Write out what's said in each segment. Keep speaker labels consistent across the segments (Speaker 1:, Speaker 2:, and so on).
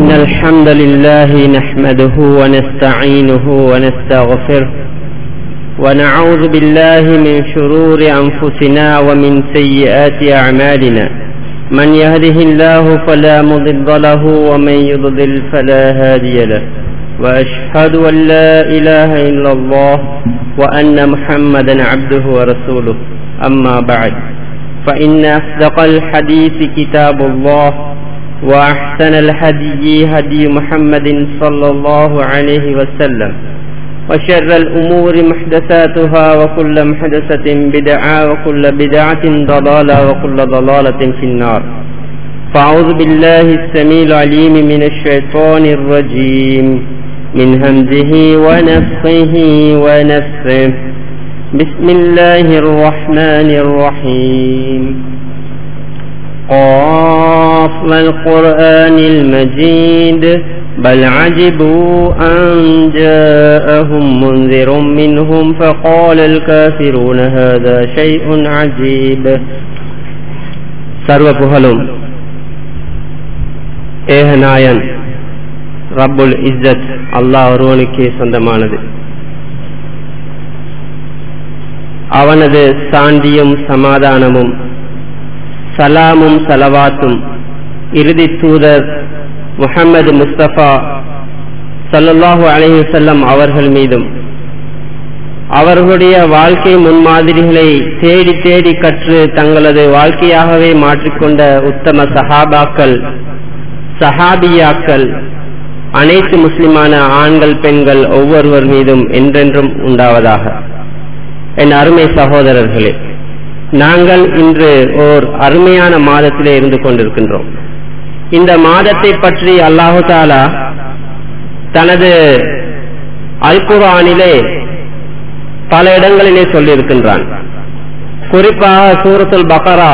Speaker 1: إن الحمد لله نحمده ونستعينه ونستغفره ونعوذ بالله من شرور أنفسنا ومن سيئات أعمالنا من يهده الله فلا مضل له ومن يضلل فلا هادي له وأشهد أن لا إله إلا الله وأن محمدا عبده ورسوله أما بعد فإن أصدق الحديث كتاب الله وأحسن الهدي هدي محمد صلى الله عليه وسلم وشر الأمور محدثاتها وكل محدثة بدعة وكل بدعة ضلالة وكل ضلالة في النار. فأعوذ بالله السميع العليم من الشيطان الرجيم من همزه ونفخه ونفثه. بسم الله الرحمن الرحيم. قاف والقرآن المجيد بل عجبوا أن جاءهم منذر منهم فقال الكافرون هذا شيء عجيب. சர்வ புகழும் ஏகநாயன் ரப்புல் இஸ்ஸத் அல்லாஹ் ஒருவனுக்கே சொந்தமானது. அவனது சாந்தியும் சமாதானமும் சலாமும் சலவாத்தும் இறுதி தூதர் முஹம்மது முஸ்தபா ஸல்லல்லாஹு அலைஹி வஸல்லம் அவர்கள் மீதும் அவர்களுடைய வாழ்க்கை முன்மாதிரிகளை தேடி தேடி கற்று தங்களது வாழ்க்கையாகவே மாற்றிக்கொண்ட உத்தம சஹாபாக்கள் சஹாபியாக்கள் அனைத்து முஸ்லிமான ஆண்கள் பெண்கள் ஒவ்வொருவர் மீதும் என்றென்றும் உண்டாவதாக. என் அருமை சகோதரர்களே, நாங்கள் இன்று ஓர் அருமையான மாதத்திலே இருந்து கொண்டிருக்கின்றோம். இந்த மாதத்தை பற்றி அல்லாஹு தஆலா தனது அல் குர்ஆனிலே பல இடங்களிலே சொல்லியிருக்கின்றான். குறிப்பாக சூரத்துல் பக்ரா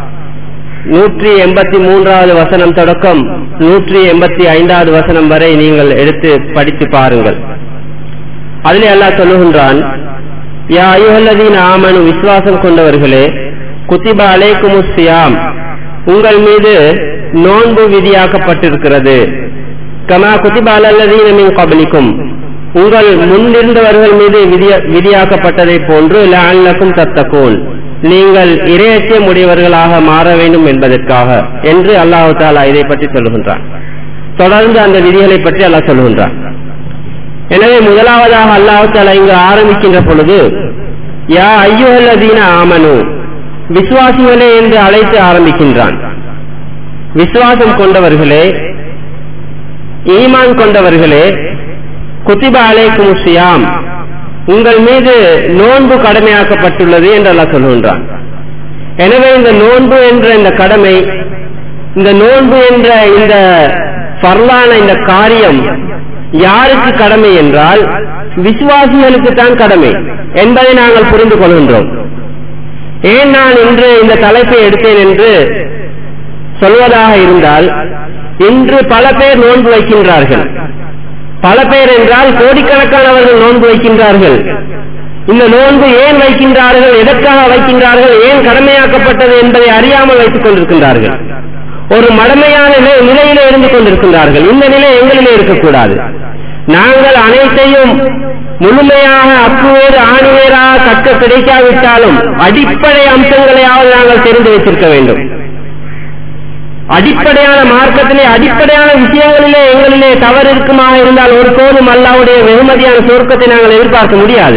Speaker 1: 183வது வசனம் தொடக்கம் 185வது வசனம் வரை நீங்கள் எடுத்து படித்து பாருங்கள். அதிலே அல்லாஹ் சொல்லுகின்றான், யா அய்யுஹல்லதீன ஆமனு, விசுவாசம் கொண்டவர்களே, குத்திப அலைக்குமுஸ் ஸியாம், உங்கள் மீது நோன்பு விதியாக்கப்பட்டிருக்கிறது. கமா குத்திப அலல்லதீன மின் கப்லிக்கும், உங்கள் முன்னிருந்தவர்கள் மீது விதியாக்கப்பட்டதை போன்று லஅல்லக்கும் தத்தகூன், நீங்கள் இறையச்சம் உடையவர்களாக மாற வேண்டும் என்பதற்காக என்று அல்லாஹ் தஆலா இதை பற்றி சொல்லுகின்றான். தொடர்ந்து அந்த விதிகளை பற்றி அல்லாஹ் சொல்லுகின்றான். எனவே முதலாவதாக அல்லாஹ் தஆலா இங்கு ஆரம்பிக்கின்ற பொழுது யா அய்யுஹல்லதீன ஆமனு, விசுவாசிகளே என்று அழைத்து ஆரம்பிக்கின்றான். விசுவாசம் கொண்டவர்களே, ஈமான் கொண்டவர்களே, குத்திப அலைக்குமுஸ் ஸியாம், உங்கள் மீது நோன்பு கடமையாக்கப்பட்டுள்ளது என்று அல்லாஹ் சொல்கின்றான். எனவே இந்த நோன்பு என்ற இந்த கடமை, இந்த நோன்பு என்ற இந்த ஃபர்லான இந்த காரியம் யாருக்கு கடமை என்றால் விசுவாசிகளுக்கு தான் கடமை என்பதை நாங்கள் புரிந்து கொள்கின்றோம். ஏன் நான் இன்று இந்த தலைப்பை எடுத்தேன் என்று சொல்வதாக இருந்தால், இன்று பல பேர் நோன்பு வைக்கின்றார்கள். பல பேர் என்றால் கோடிக்கணக்கானவர்கள் நோன்பு வைக்கின்றார்கள். இந்த நோன்பு ஏன் வைக்கின்றார்கள், எதற்காக வைக்கின்றார்கள், ஏன் கடமையாக்கப்பட்டது என்பதை அறியாமல் வைத்துக் கொண்டிருக்கின்றார்கள். ஒரு மடமையான நிலையிலே இருந்து கொண்டிருக்கின்றார்கள். இந்த நிலை எங்களிலே இருக்கக்கூடாது. நாங்கள் அனைத்தையும் முழுமையாக அக்குவேறு ஆணிவேராக கற்க கிடைக்காவிட்டாலும் அடிப்படை அம்சங்களையாவது நாங்கள் தெரிந்து வைத்திருக்க வேண்டும். அடிப்படையான மார்க்கத்திலே அடிப்படையான விஷயங்களிலே எங்களிலே தவறு இருக்குமாக இருந்தால் ஒருபோதும் அல்லாஹ்வுடைய வெகுமதியான சொர்க்கத்தை நாங்கள் எதிர்பார்க்க முடியாது.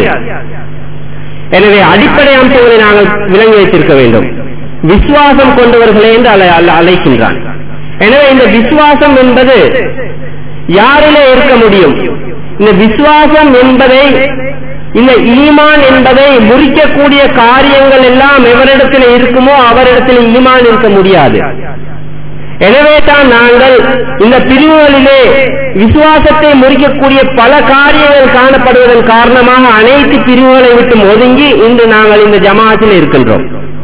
Speaker 1: எனவே அடிப்படை அம்சங்களை நாங்கள் விளங்கி வைத்திருக்க வேண்டும். விசுவாசம் கொண்டவர்களே என்று அழைக்கின்றான். எனவே இந்த விசுவாசம் என்பது யாரிலே இருக்க முடியும்? இந்த விசுவாசம் என்பதை, இந்த ஈமான் என்பதை முறிக்கக்கூடிய காரியங்கள் எல்லாம் எவரிடத்தில் இருக்குமோ அவரிடத்தில் ஈமான் இருக்க முடியாது. எனவே தான் நாங்கள் இந்த பிரிவுகளிலே விசுவாசத்தை முறிக்கக்கூடிய பல காரியங்கள் காணப்படுவதன் காரணமாக அனைத்து பிரிவுகளை விட்டு ஒதுங்கி இன்று நாங்கள் இந்த ஜமாஅத்தில் இருக்கின்றோம்.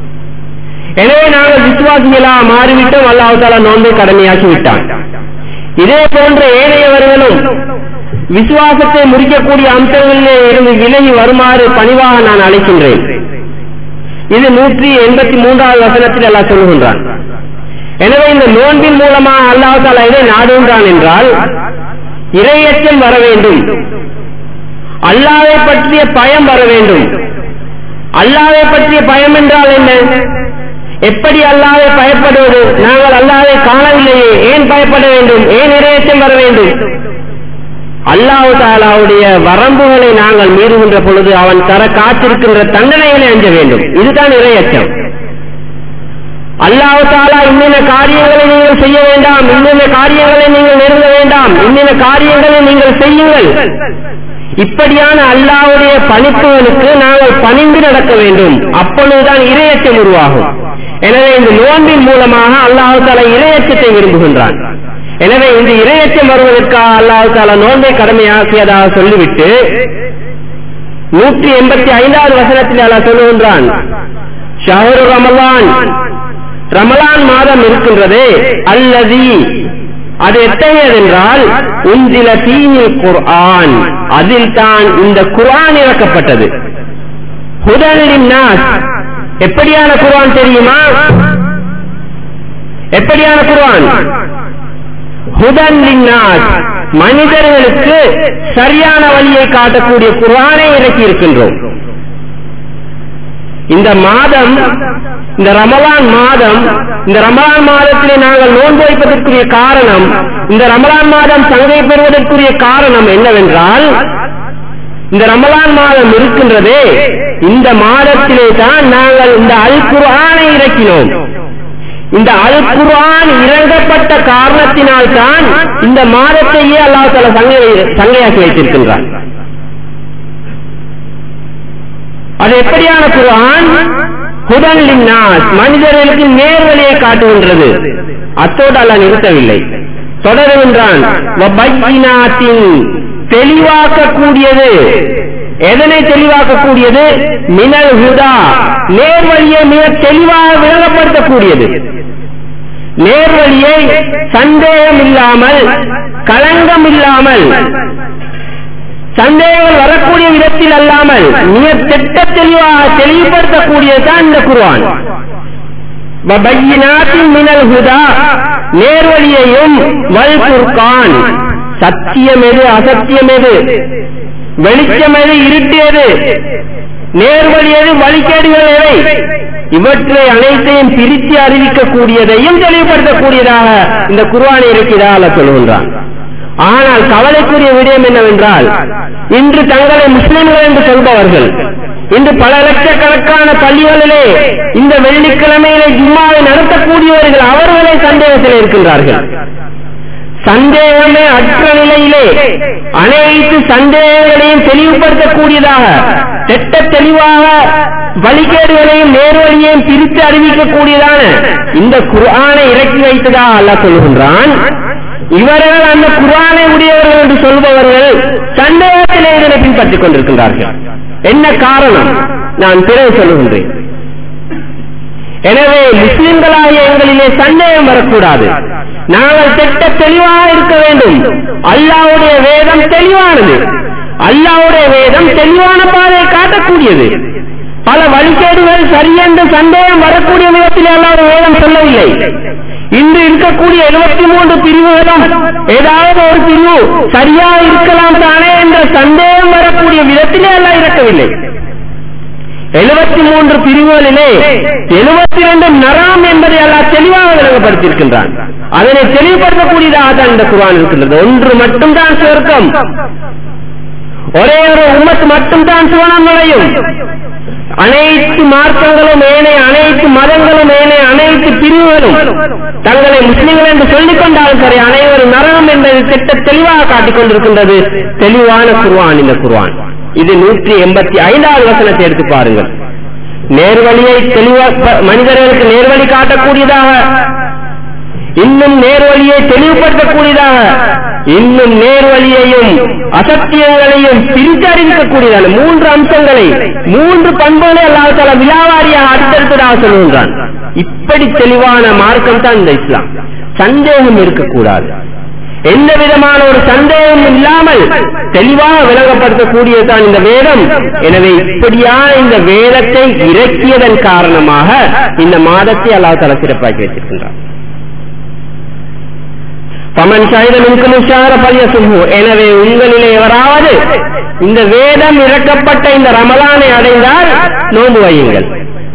Speaker 1: எனவே நாங்கள் விசுவாசிகளாக மாறிவிட்டோம். அல்லாஹ் தஆலா நோன்பை கடமையாக்கி விட்டான். இதே போன்ற ஏனையவர்களும் விசுவாசத்தை முறிக்கக்கூடிய அம்சங்களிலே இருந்து விலகி வருமாறு பணிவாக நான் அழைக்கின்றேன். இது 183வது வசனத்தில் அல்லாஹ் சொல்லுகின்றான். எனவே இந்த நோன்பின் மூலமாக அல்லாஹ் தஆலா இதை நாடுகின்றான் என்றால் இறையச்சம் வர வேண்டும், அல்லாஹ்வை பற்றிய பயம் வர வேண்டும். அல்லாஹ்வை பற்றிய பயம் என்றால் என்ன? எப்படி அல்லாஹ்வை பயப்படுவது? நாங்கள் அல்லாஹ்வை காணவில்லையே, ஏன் பயப்பட வேண்டும்? ஏன் இறையச்சம் வர வேண்டும்? அல்லாஹ் தஆலாவுடைய வரம்புகளை நாங்கள் மீறுகின்ற பொழுது அவன் தர காத்திருக்கின்ற தண்டனைகளை அஞ்ச வேண்டும். இதுதான் இறையச்சம். அல்லாஹ் தஆலா இன்னென்ன காரியங்களை நீங்கள் செய்ய வேண்டாம், இன்னென்ன காரியங்களை நீங்கள் நெருங்க வேண்டாம், இன்னென்ன காரியங்களை நீங்கள் செய்யுங்கள், இப்படியான அல்லாஹ்வுடைய பணிப்புகளுக்கு நாங்கள் பணிந்து நடக்க வேண்டும். அப்பொழுதுதான் இறையச்சம் உருவாகும். எனவே இந்த நோன்பின் மூலமாக அல்லாஹ் தஆலா இறையச்சத்தை விரும்புகின்றான். எனவே இந்த இறையச்சம் வருவதற்காக அல்லாஹ் தஆலா நோன்பை கடமையாக்கியதாக சொல்லிவிட்டு 185வது வசனத்தில் அல்லாஹ் சொல்லுகின்றான், ஷஹ்ரு ரமலான், ரமலான் மாதம் இருக்கின்றதே, அல்லதி, அது எத்தகையது என்றால் உன்சில ஃபீஹில் குர்ஆன், அதில் தான் இந்த குர்ஆன் இறக்கப்பட்டது. ஹுதன் லின்னாஸ், எப்படியான குர்ஆன் தெரியுமா? எப்படியான குர்ஆன்? ஹுதன் லின்னாஸ், மனிதர்களுக்கு சரியான வழியை காட்டக்கூடிய குர்ஆனை இறக்கி இருக்கின்றோம். இந்த மாதம், இந்த ரமலான் மாதம், இந்த ரமலான் மாதத்திலே நாங்கள் நோன்பு வைப்பதற்குரிய காரணம், இந்த ரமலான் மாதம் சங்கை பெறுவதற்குரிய காரணம் என்னவென்றால், இந்த ரமலான் மாதம் இருக்கின்றதே, இந்த மாதத்திலே தான் நாங்கள் இந்த அல் குர்ஆனை இறக்கினோம். இந்த அல் குர்ஆன் இறங்கப்பட்ட காரணத்தினால் தான் இந்த மாதத்தையே அல்லாஹ் தஆலா சங்கையாக்கி வைத்திருக்கின்றான். அது எப்படியான குர்ஆன்? ஹுதன் லின்னாஸ், மனிதர்களுக்கு நேர்வழியை காட்டுகின்றது. அத்தோடு அல்லாஹ் நிறுத்தவில்லை, தொடருகின்றான், வபையினாத்தின், தெளிவாக்கக்கூடியது. எதனை தெளிவாக்கக்கூடியது? மினல் ஹுதா, நேர்வழியை மிக தெளிவாக விளங்கப்படுத்தக்கூடியது. நேர்வழியை சந்தேகம் இல்லாமல், களங்கம் இல்லாமல், சந்தேகங்கள் வரக்கூடிய விதத்தில் அல்லாமல் மிக திட்ட தெளிவாக தெளிவுபடுத்தக்கூடியதுதான் இந்த குர்ஆன். வபையினாத்தின் மினல் ஹுதா, நேர்வழியையும், வல் ஃபுர்கான், சத்தியம் எது அசத்தியம் எது, வெளிச்சம் எது இருட்டு எது, நேர்வழி எது வழிகேடுகள் எவை, இவற்றை அனைத்தையும் பிரித்து அறிவிக்கக்கூடியதையும் தெளிவுபடுத்தக்கூடியதாக இந்த குர்ஆனை இறக்கியதாக சொல்கின்றான். ஆனால் கவலைக்குரிய விடயம் என்னவென்றால், இன்று தங்களை முஸ்லிம்கள் என்று சொல்பவர்கள், இன்று பல லட்சக்கணக்கான பள்ளிகளிலே இந்த வெள்ளிக்கிழமையிலே ஜும்மாவை நடத்தக்கூடியவர்கள் அவர்களே சந்தேகத்தில் இருக்கின்றார்கள். சந்தேகமே அற்ற நிலையிலே அனைத்து சந்தேகங்களையும் தெளிவுபடுத்தக்கூடியதாக, திட்ட தெளிவாக வழிகேடுகளையும் நேர்வழியையும் பிரித்து அறிவிக்கக்கூடியதான இந்த குர்ஆனை இறக்கி வைத்ததாக அல்லாஹ் சொல்கின்றான். இவர்கள் அந்த குர்ஆனை உடையவர்கள் என்று சொல்பவர்கள் சந்தேகத்திலே இதனை பின்பற்றிக் கொண்டிருக்கின்றார்கள். என்ன காரணம்? நான் பிறகு சொல்லுகின்றேன். எனவே முஸ்லிம்களாகிய எங்களிலே சந்தேகம் வரக்கூடாது. நாங்கள் திட்ட தெளிவாக இருக்க வேண்டும். அல்லாஹ்வுடைய வேதம் தெளிவானது. அல்லாஹ்வுடைய வேதம் தெளிவான பாதையை காட்டக்கூடியது. பல வழிகேடுகள் சரியென்று சந்தேகம் வரக்கூடிய விதத்தில் அல்லாஹ்வுடைய வேதம் சொல்லவில்லை. இன்று இருக்கக்கூடிய 73 பிரிவுகளும் ஏதாவது ஒரு பிரிவு சரியாக இருக்கலாம் தானே என்ற சந்தேகம் வரக்கூடிய விதத்திலே அல்லாஹ் இறக்கவில்லை. 73 பிரிவுகளிலே 72 நராம் என்பதை அல்லாஹ் தெளிவாக விளங்கப்படுத்தியிருக்கின்றான். அதனை தெளிவுபடுத்தக்கூடியதாக தான் இந்த குர்ஆன் இருக்கின்றது. ஒன்று மட்டும்தான் சொர்க்கம், ஒரே ஒரு உம்மத் மட்டும்தான் சுவனம் நுழையும். அனைத்து மார்க்கங்களும் ஏனைய அனைத்து மதங்களும் ஏனைய அனைத்து பிரிவுகளும் தங்களை முஸ்லிம்கள் என்று சொல்லிக் கொண்டாலும் சரி, அனைவரும் நரகம் என்பதை திட்ட தெளிவாக காட்டிக் கொண்டிருக்கின்றது தெளிவான குர்ஆன் இந்த குர்ஆன். இது 185வது வசனத்தை எடுத்து பாருங்கள். நேர்வழியை தெளிவாக மனிதர்களுக்கு நேர்வழி காட்டக்கூடியதாக, இன்னும் நேர்வழியை தெளிவுபடுத்தக்கூடியதாக, இன்னும் நேர்வழியையும் அசத்தியங்களையும் பிரித்து அறிவிக்கக்கூடியதான 3 அம்சங்களை, 3 பண்புகளை அல்லாஹ் தஆலா விலாவாரியாக அடுத்தடுத்ததாக சொல்கின்றான். இப்படி தெளிவான மார்க்கம் தான் இந்த இஸ்லாம். சந்தேகம் இருக்கக்கூடாது. எந்த விதமான ஒரு சந்தேகம் இல்லாமல் தெளிவாக விளங்கப்படுத்தக்கூடியதுதான் இந்த வேதம். எனவே இப்படியான இந்த வேதத்தை இறக்கியதன் காரணமாக இந்த மாதத்தை அல்லாஹ் தஆலா சிறப்பாக்கி வைத்திருக்கின்றார். பமன் ஷஹிதமின்கும் ஷஹர ஃபல்யசும்ஹு, எனவே உங்களிலே எவராவது இந்த வேதம் இறக்கப்பட்ட இந்த ரமலானை அடைந்தால் நோன்பு வையுங்கள்.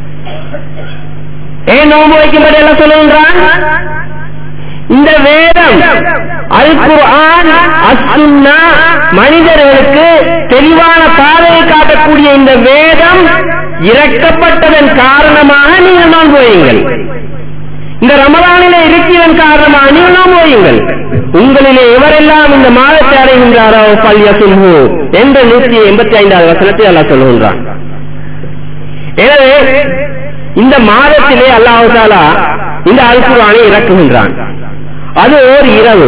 Speaker 1: ஏன் நோன்பு வைக்கும்படி எல்லாம் சொல்லுகின்றான்? இந்த வேதம் அல் குர்ஆன் அஸ்-சுன்னா மனிதர்களுக்கு தெளிவான பாதையை காட்டக்கூடிய இந்த வேதம் இறக்கப்பட்டதன் காரணமாக நீங்கள் நோன்பு வையுங்கள். இந்த ரமலானிலே இருக்கிறதன் காரணமாக நீங்கள் நோன்பு வையுங்கள். உங்களிலே எவரெல்லாம் இந்த மாதத்தை அடைகின்றாரோ ஃபல்யசும்ஹு என்ற 185வது வசனத்தை அல்லாஹ் சொல்லுகின்றான். எனவே இந்த மாதத்திலே அல்லாஹ் தஆலா இந்த அல் குர்ஆனை இறக்குகின்றான். அது ஓர் இரவு.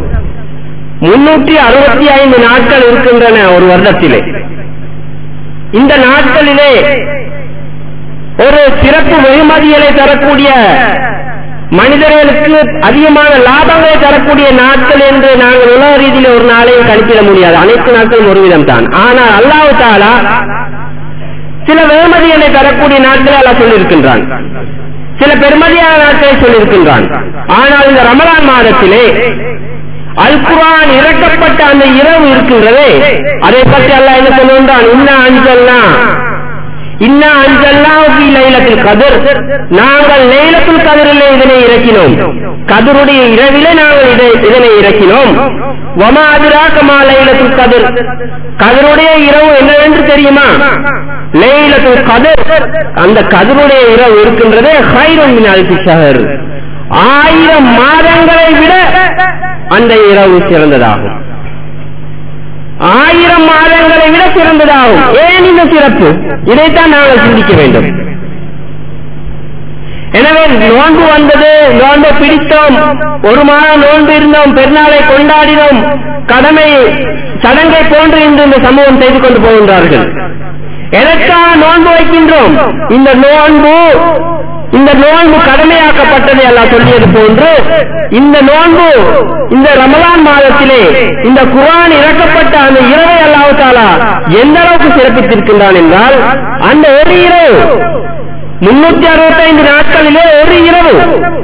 Speaker 1: 365 நாட்கள் இருக்கின்றன ஒரு வருடத்திலே. இந்த நாட்களிலே ஒரு சிறப்பு வெகுமதிகளை தரக்கூடிய, மனிதர்களுக்கு அதிகமான லாபங்களை தரக்கூடிய நாட்கள் என்று நாங்கள் உலக ரீதியில் ஒரு நாளையும் கணிப்பிட முடியாது. அனைத்து நாட்களும் ஒரு விதம் தான். ஆனால் அல்லாஹ் தஆலா சில வெகுமதிகளை தரக்கூடிய நாட்களை அல்லாஹ் சொல்லியிருக்கின்றான், சில பெருமதியான நாட்களை சொல்லியிருக்கின்றான். ஆனால் இந்த ரமலான் மாதத்திலே அல் குர்ஆன் இறக்கப்பட்ட அந்த இரவு இருக்கின்றதே, அதை பற்றி அல்லாஹ் என்ன சொல்லுகின்றான்? இன்னா அன்ஜல்னாஹு ஃபீ லைலத்துல் கத்ர், நாங்கள் லைலத்துல் கத்ரிலே இதனை இறக்கினோம், கத்ருடைய இரவிலே நாங்கள் இதனை இறக்கினோம். வமா அத்ராக மா லைலத்துல் கத்ர், கத்ருடைய இரவு என்னவென்று தெரியுமா? லைலத்துல் கத்ர், அந்த கத்ருடைய இரவு இருக்கின்றதே கைருன் மின் அல்ஃபி ஷஹர், 1000 மாதங்களை விட அந்த இரவு சிறந்ததாகும். 1000 மாதங்களை விட சிறந்ததாகும். ஏன் இந்த சிறப்பு? இதைத்தான் நாங்கள் சிந்திக்க வேண்டும். எனவே நோன்பு வந்தது, நோன்பை பிடித்தோம், ஒரு மாதம் நோன்பு இருந்தோம், பெருநாளை கொண்டாடினோம், கடமை சடங்கை போன்று இன்று இந்த சமூகம் செய்து கொண்டு போகின்றார்கள். எதற்காக நோன்பு வைக்கின்றோம்? இந்த நோன்பு கடமையாக்கப்பட்டதை அல்லாஹ் சொல்லியது போன்று இந்த நோன்பு இந்த ரமலான் மாதத்திலே இந்த குர்ஆன் இறக்கப்பட்ட அந்த இரவை அல்லாஹ் தஆலா எந்த அளவுக்கு சிறப்பித்திருக்கின்றான் என்றால், அந்த ஒரு இரவு 365 நாட்களிலே ஒரு இரவு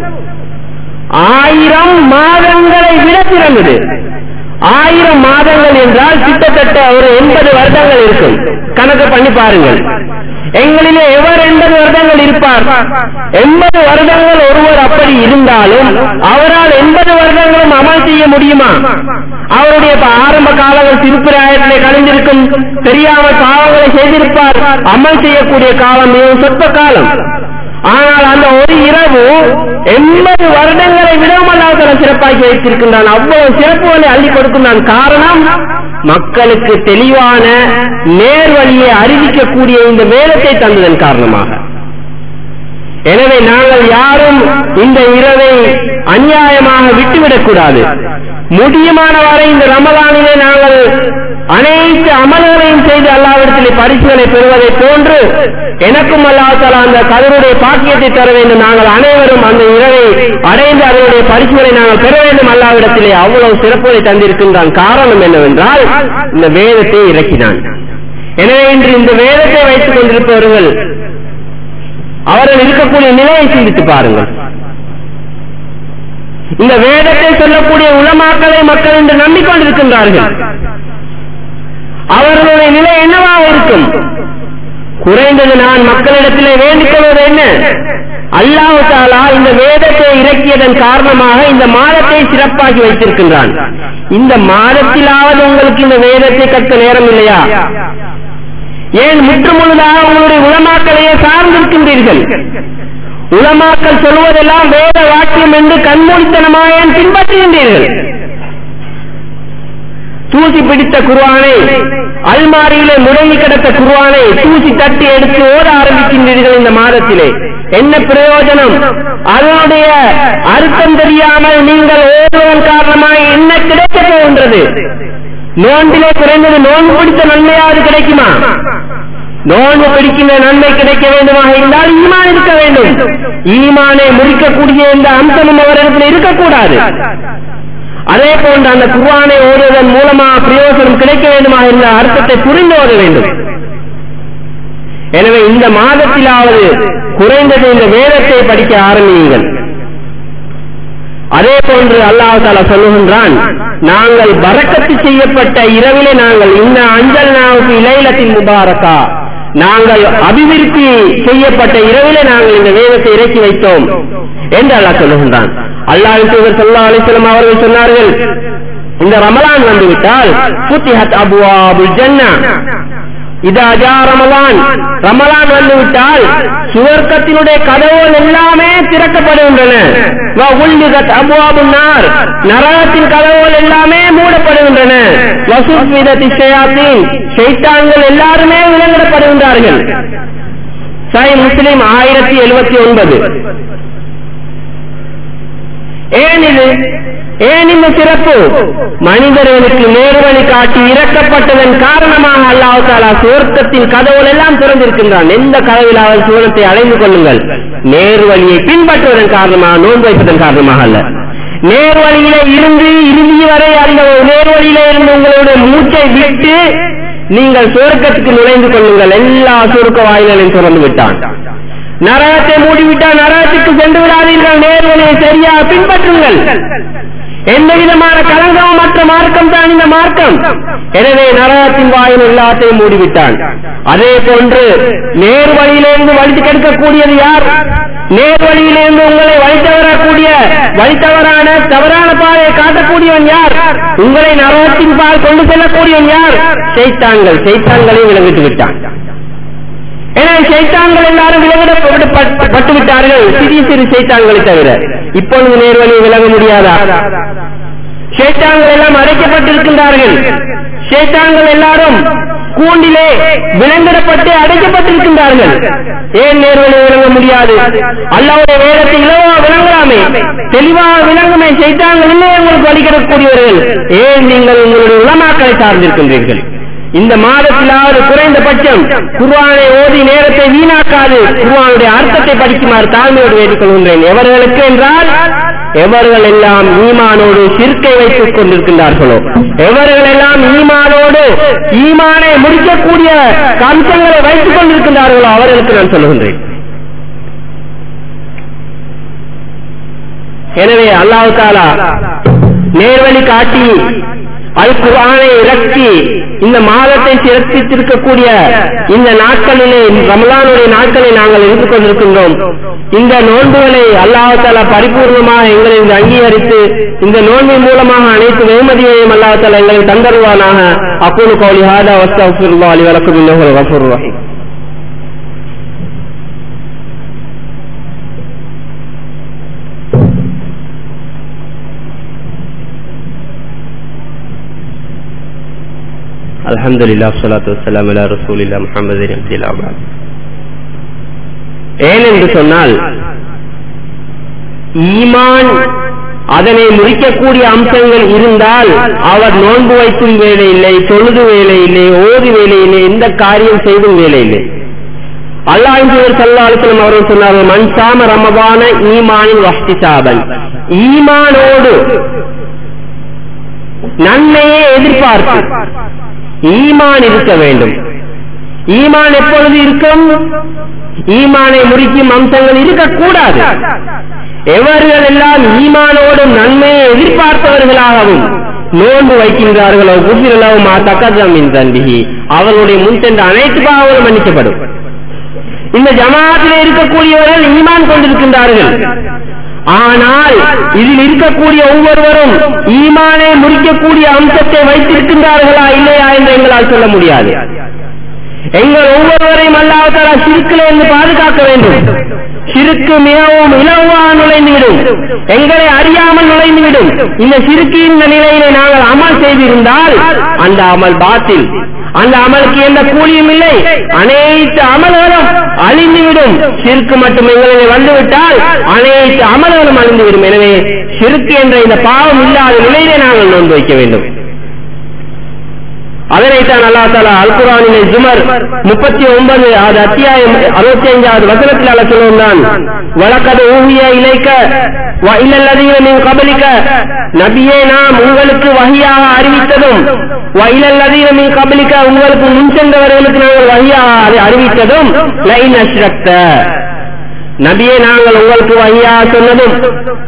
Speaker 1: 1000 மாதங்களை விட சிறந்தது. 1000 மாதங்கள் என்றால் கிட்டத்தட்ட ஒரு 80 வருடங்கள் இருக்கும். கணக்கு பண்ணி பாருங்கள். எங்களிலே எவர் 80 வருடங்கள் இருப்பார்? 80 வருடங்கள் ஒருவர் அப்படி இருந்தாலும் அவரால் 80 வருடங்களும் அமல் செய்ய முடியுமா? அவருடைய ஆரம்ப காலங்கள் திருப்பிராயத்திலே கழிந்திருக்கும், தெரியாமல் பாவங்களை செய்திருப்பார், அமல் செய்யக்கூடிய காலம் மிகவும் சொற்ப காலம். ஆனால் அந்த ஒரு இரவு 80 வருடங்களை விடவும் அல்லாஹ் சிறப்பாக்கி வைத்திருக்கின்றான். அவ்வளவு சிறப்புகளை அள்ளி கொடுக்கின்றான். காரணம், மக்களுக்கு தெளிவான நேர்வழியை அறிவிக்கக்கூடிய இந்த வேதத்தை தந்ததன் காரணமாக. எனவே நாங்கள் யாரும் இந்த இரவை அநியாயமாக விட்டுவிடக்கூடாது. முடியுமானவரை இந்த ரமலானிலே நாங்கள் அனைத்து அமல்களையும் செய்து அல்லாஹ்விடத்திலே பரிசுகளை பெறுவதை போன்று எனக்கும் அல்லாஹ் தஆலா அந்த கதருடைய பாக்கியத்தை தர வேண்டும். நாங்கள் அனைவரும் அந்த இரவை அடைந்து அதனுடைய பரிசுகளை நாங்கள் பெற வேண்டும் அல்லாஹ்விடத்திலே. அவ்வளவு சிறப்புகளை தந்திருக்கின்றான். காரணம் என்னவென்றால், இந்த வேதத்தை இறக்கினான். எனவே இன்று இந்த வேதத்தை வைத்துக் கொண்டிருப்பவர்கள் அவர்கள் இருக்கக்கூடிய நிலையை சிந்தித்து பாருங்கள். இந்த வேதத்தை சொல்லக்கூடிய உலமாக்களை மக்கள் இன்று நம்பிக்கொண்டிருக்கின்றார்கள். அவர்களுடைய நிலை என்னவாக இருக்கும்? குறைந்தது நான் மக்களிடத்திலே வேண்டிக் கொள்வது என்ன? அல்லாஹ் தஆலா இந்த வேதத்தை இறக்கியதன் காரணமாக இந்த மாதத்தை சிறப்பாக்கி வைத்திருக்கின்றான். இந்த மாதத்திலாவது உங்களுக்கு இந்த வேதத்தை கற்க நேரம் இல்லையா? ஏன் முற்றுமுழுதாக உங்களுடைய உலமாக்களையே சார்ந்திருக்கின்றீர்கள்? உலமாக்கள் சொல்வதெல்லாம் வேத வாக்கியம் என்று கண்மூடித்தனமாக ஏன் பின்பற்றுகின்றீர்கள்? தூசி பிடித்த குர்ஆனை, அல்மாரியிலே முடங்கி கிடந்த குர்ஆனை தூசி தட்டி எடுத்து ஓட ஆரம்பிக்கின்றீர்கள் இந்த மாதத்திலே. என்ன பிரயோஜனம்? அதனுடைய அர்த்தம் தெரியாமல் நீங்கள் ஓடுவதன் காரணமாக என்ன கிடைக்கப் போகின்றது? நோன்பிலே குறைந்தது நோன்பு பிடித்த நன்மையாவது கிடைக்குமா? நோன்பு பிடிக்கின்ற நன்மை கிடைக்க வேண்டுமாக இருந்தால் ஈமான் இருக்க வேண்டும். ஈமானை முறிக்கக்கூடிய இந்த அம்சமும் அவரிடத்தில் இருக்கக்கூடாது. அதே போன்று அந்த குர்ஆனை ஓதுவதன் மூலமாக பிரயோஜனம் கிடைக்க வேண்டுமாக இருந்த அர்த்தத்தை புரிந்து ஓத வேண்டும். எனவே இந்த மாதத்திலாவது குறைந்தது இந்த வேதத்தை படிக்க ஆரம்பியுங்கள். அதே போன்று அல்லாஹ் தஆலா சொல்லுகின்றான், நாங்கள் பரக்கத்து செய்யப்பட்ட இரவிலே நாங்கள் இன்ன அன்ஜல்னாஹு லைலத்தின் முபாரகா, நாங்கள் அபிவிருத்தி செய்யப்பட்ட இரவிலே நாங்கள் இந்த வேதத்தை இறக்கி வைத்தோம் என்று அல்லாஹ் சொல்லுகின்றான். அல்லாஹ்வின் தூதர் ஸல்லல்லாஹு அலைஹி வஸல்லம் அவர்கள் சொன்னார்கள், இந்த ரமலான் வந்துவிட்டால் ஃபுத்திஹத் அப்வாபுல் ஜன்னah, இதா ஜா ரமலான், ரமலான் வந்துவிட்டால் சுவர்க்கத்தினுடைய கதவுகள் எல்லாமே திறக்கப்படுகின்றன. வ உல்லிகத் அப்வாபுன் நார், நரகத்தின் கதவுகள் எல்லாமே மூடப்படுகின்றன. வ சுஃபிதத்தி ஷயாத்தீன், ஷைத்தான்கள் எல்லாருமே விலங்கிடப்படுகின்றார்கள். சஹீஹ் முஸ்லிம் 1079. ஏன் இந்த சிறப்பு? மனிதர்களுக்கு நேர்வழி காட்டி இறக்கப்பட்டதன் காரணமாக அல்லாஹ் தஆலா சுவர்க்கத்தின் கதவுகள் எல்லாம் திறந்திருக்கின்றான். எந்த கதவிலாவது சுவர்க்கத்தை அடைந்து கொள்ளுங்கள், நேர்வழியை பின்பற்றுவதன் காரணமாக, நோன்பு வைப்பதன் காரணமாக அல்ல. நேர்வழியிலே இருந்து இறுதி வரை அந்த நேர்வழியிலே இருந்து உங்களுடைய மூச்சை விட்டு நீங்கள் சுவர்க்கத்துக்கு நுழைந்து கொள்ளுங்கள். எல்லா சுவர்க்க வாயில்களையும் திறந்து விட்டான். நரகத்தை மூடிவிட்டால் நரகத்துக்கு சென்று விடாதீர்கள், நேர்வழியை சரியாக பின்பற்றுங்கள். எந்த விதமான கலங்கமும் மற்ற மார்க்கம் தான் இந்த மார்க்கம். எனவே நரகத்தின் வாயில் எல்லாத்தையும் மூடிவிட்டான். அதே போன்று நேர்வழியிலிருந்து வழித்து கெடுக்கக்கூடியது யார்? நேர்வழியிலிருந்து உங்களை வழித்தவரான தவறான பாதையை காட்டக்கூடியவன் யார்? உங்களை நரகத்தின் பால் கொண்டு செல்லக்கூடியவன் யார்? ஷைத்தான்கள். ஷைத்தான்களை விலகிட்டு விட்டான். எனவே ஷைத்தான்கள் எல்லாரும் விலகிடப்பட்டு விட்டார்கள், சிறிய சிறு ஷைத்தான்களை தவிர. இப்பொழுது நேர்வழியை விலக முடியாதா? ஷைத்தான்கள் எல்லாம் அடைக்கப்பட்டிருக்கின்றார்கள். ஷைத்தான்கள் எல்லாரும் கூண்டிலே விலங்கிடப்பட்டு அடைக்கப்பட்டிருக்கின்றார்கள். ஏன் நேர்வழியை விளங்க முடியாது? அல்லாஹ்வுடைய வேதத்தை இலவா விளங்கலாமே, தெளிவாக விளங்குமே. ஷைத்தான்கள் இல்லை உங்களுக்கு வழிகிடக்கூடியவர்கள். ஏன் நீங்கள் உங்களுடைய உலமாக்களை சார்ந்திருக்கின்றீர்கள்? இந்த மாதத்திலாவது குறைந்தபட்சம் குர்ஆனை ஓதி நேரத்தை வீணாக்காது குர்ஆனுடைய அர்த்தத்தை படிக்குமாறு தாழ்மையோடு வேண்டிக் கொள்கின்றேன். எவர்களுக்கு என்றால், எவர்கள் எல்லாம் ஈமானோடு ஷிர்க்கை வைத்துக் கொண்டிருக்கின்றார்களோ, எவர்கள் எல்லாம் ஈமானோடு ஈமானை முடிக்கக்கூடிய அம்சங்களை வைத்துக் கொண்டிருக்கின்றார்களோ அவர்களுக்கு நான் சொல்லுகின்றேன். எனவே அல்லாஹ் தஆலா நேர்வழி காட்டி அல் குர்ஆனை இறக்கி இந்த மாதத்தை சிறப்பித்திருக்கக்கூடிய இந்த நாட்களிலே, ரமலானுடைய நாட்களை நாங்கள் இருந்து கொண்டிருக்கின்றோம். இந்த நோன்புகளை அல்லாஹ் தஆலா பரிபூர்ணமாக எங்களை அங்கீகரித்து இந்த நோன்பின் மூலமாக அனைத்து வெகுமதியையும் அல்லாஹ் தஆலா எங்களை தந்தருவானாக. அக்கூலு கௌலி ஹாதா வஸ்தக்ஃபிருல்லாஹி லி வலக்கும் இன்னஹு கஃபூருர் ரஹீம். அல்ஹம்துலில்லாஹ் ஸலாத்து வஸ்ஸலாமு அலா ரசூலில்லாஹ் முஹம்மதின் அப்துல்லாஹ் வ அலி. ஏனென்று சொன்னால், ஈமான் அதனை முடிக்கக்கூடிய அம்சங்கள் இருந்தால் அவர் நோன்பு வைக்கும் வேலை இல்லை, தொழுது வேலை இல்லை, ஓதி வேலை இல்லை, எந்த காரியம் செய்தும் வேலை இல்லை. அல்லாஹ்வின் தூதர் ஸல்லல்லாஹு அலைஹி வஸல்லம் அவர்கள் சொன்னார்கள், மன் ஸாம ரமதான ஈமானின் வஹ்திசாபன், ஈமானோடு நன்மையை எதிர்பார்த்து ஈமான் இருக்க வேண்டும். ஈமான் எப்பொழுது இருக்கும்? ஈமானை முறிக்கும் அம்சங்கள் இருக்கக்கூடாது. எவர்கள் எல்லாம் ஈமானோடு நன்மையை எதிர்பார்த்தவர்களாகவும் நோன்பு வைக்கின்றார்களோ குஃபிரலஹு மா தகதம் மின் தன்பிஹி, அவர்களுடைய முன் சென்ற அனைத்து பாவங்களும் மன்னிக்கப்படும். இந்த ஜமாஅத்திலே இருக்கக்கூடியவர்கள் ஈமான் கொண்டிருக்கின்றார்கள். ஆனால் இதில் இருக்கக்கூடிய ஒவ்வொருவரும் ஈமானை முறிக்கக்கூடிய அம்சத்தை வைத்திருக்கின்றார்களா இல்லையா என்று எங்களால் சொல்ல முடியாது. எங்கள் ஒவ்வொருவரையும் அல்லாஹ் தஆலா ஷிர்க்கில் இருந்து பாதுகாக்க வேண்டும். ஷிர்க்கு மிகவும் இலகுவாக நுழைந்துவிடும், எங்களை அறியாமல் நுழைந்துவிடும். இந்த ஷிர்க்கின் நிலையிலே நாங்கள் அமல் செய்திருந்தால் அந்த அமல் பாத்தில், அந்த அமலுக்கு எந்த கூலியும் இல்லை, அனைத்து அமல்களும் அழிந்துவிடும். ஷிர்க் மட்டும் எங்களிலே வந்துவிட்டால் அனைத்து அமல்களும் அழிந்துவிடும். எனவே ஷிர்க் என்ற இந்த பாவம் இல்லாத நிலையிலே நாங்கள் நோன்பு வைக்க வேண்டும். அதனைத்தான் அல்லாஹ் தஆலா அல் குர்ஆனிலே ஜுமர் 39 அது அத்தியாயம் 65வது வசனத்தில் அல்லாஹ் சொல்கிறான், வலகத் ஊஹிய இலைக வ இலல்லதீன மின் கப்லிக, நபியே நாம் உங்களுக்கு வஹியாக அறிவித்ததும், வ இலல்லதீன மின் கப்லிக உங்களுக்கு முன் சென்றவர்களுக்கு நாங்கள் வஹியாக அறிவித்ததும், லைன் அஷ்ரக்த, நபியே நாங்கள் உங்களுக்கு வஹியாக சொன்னதும்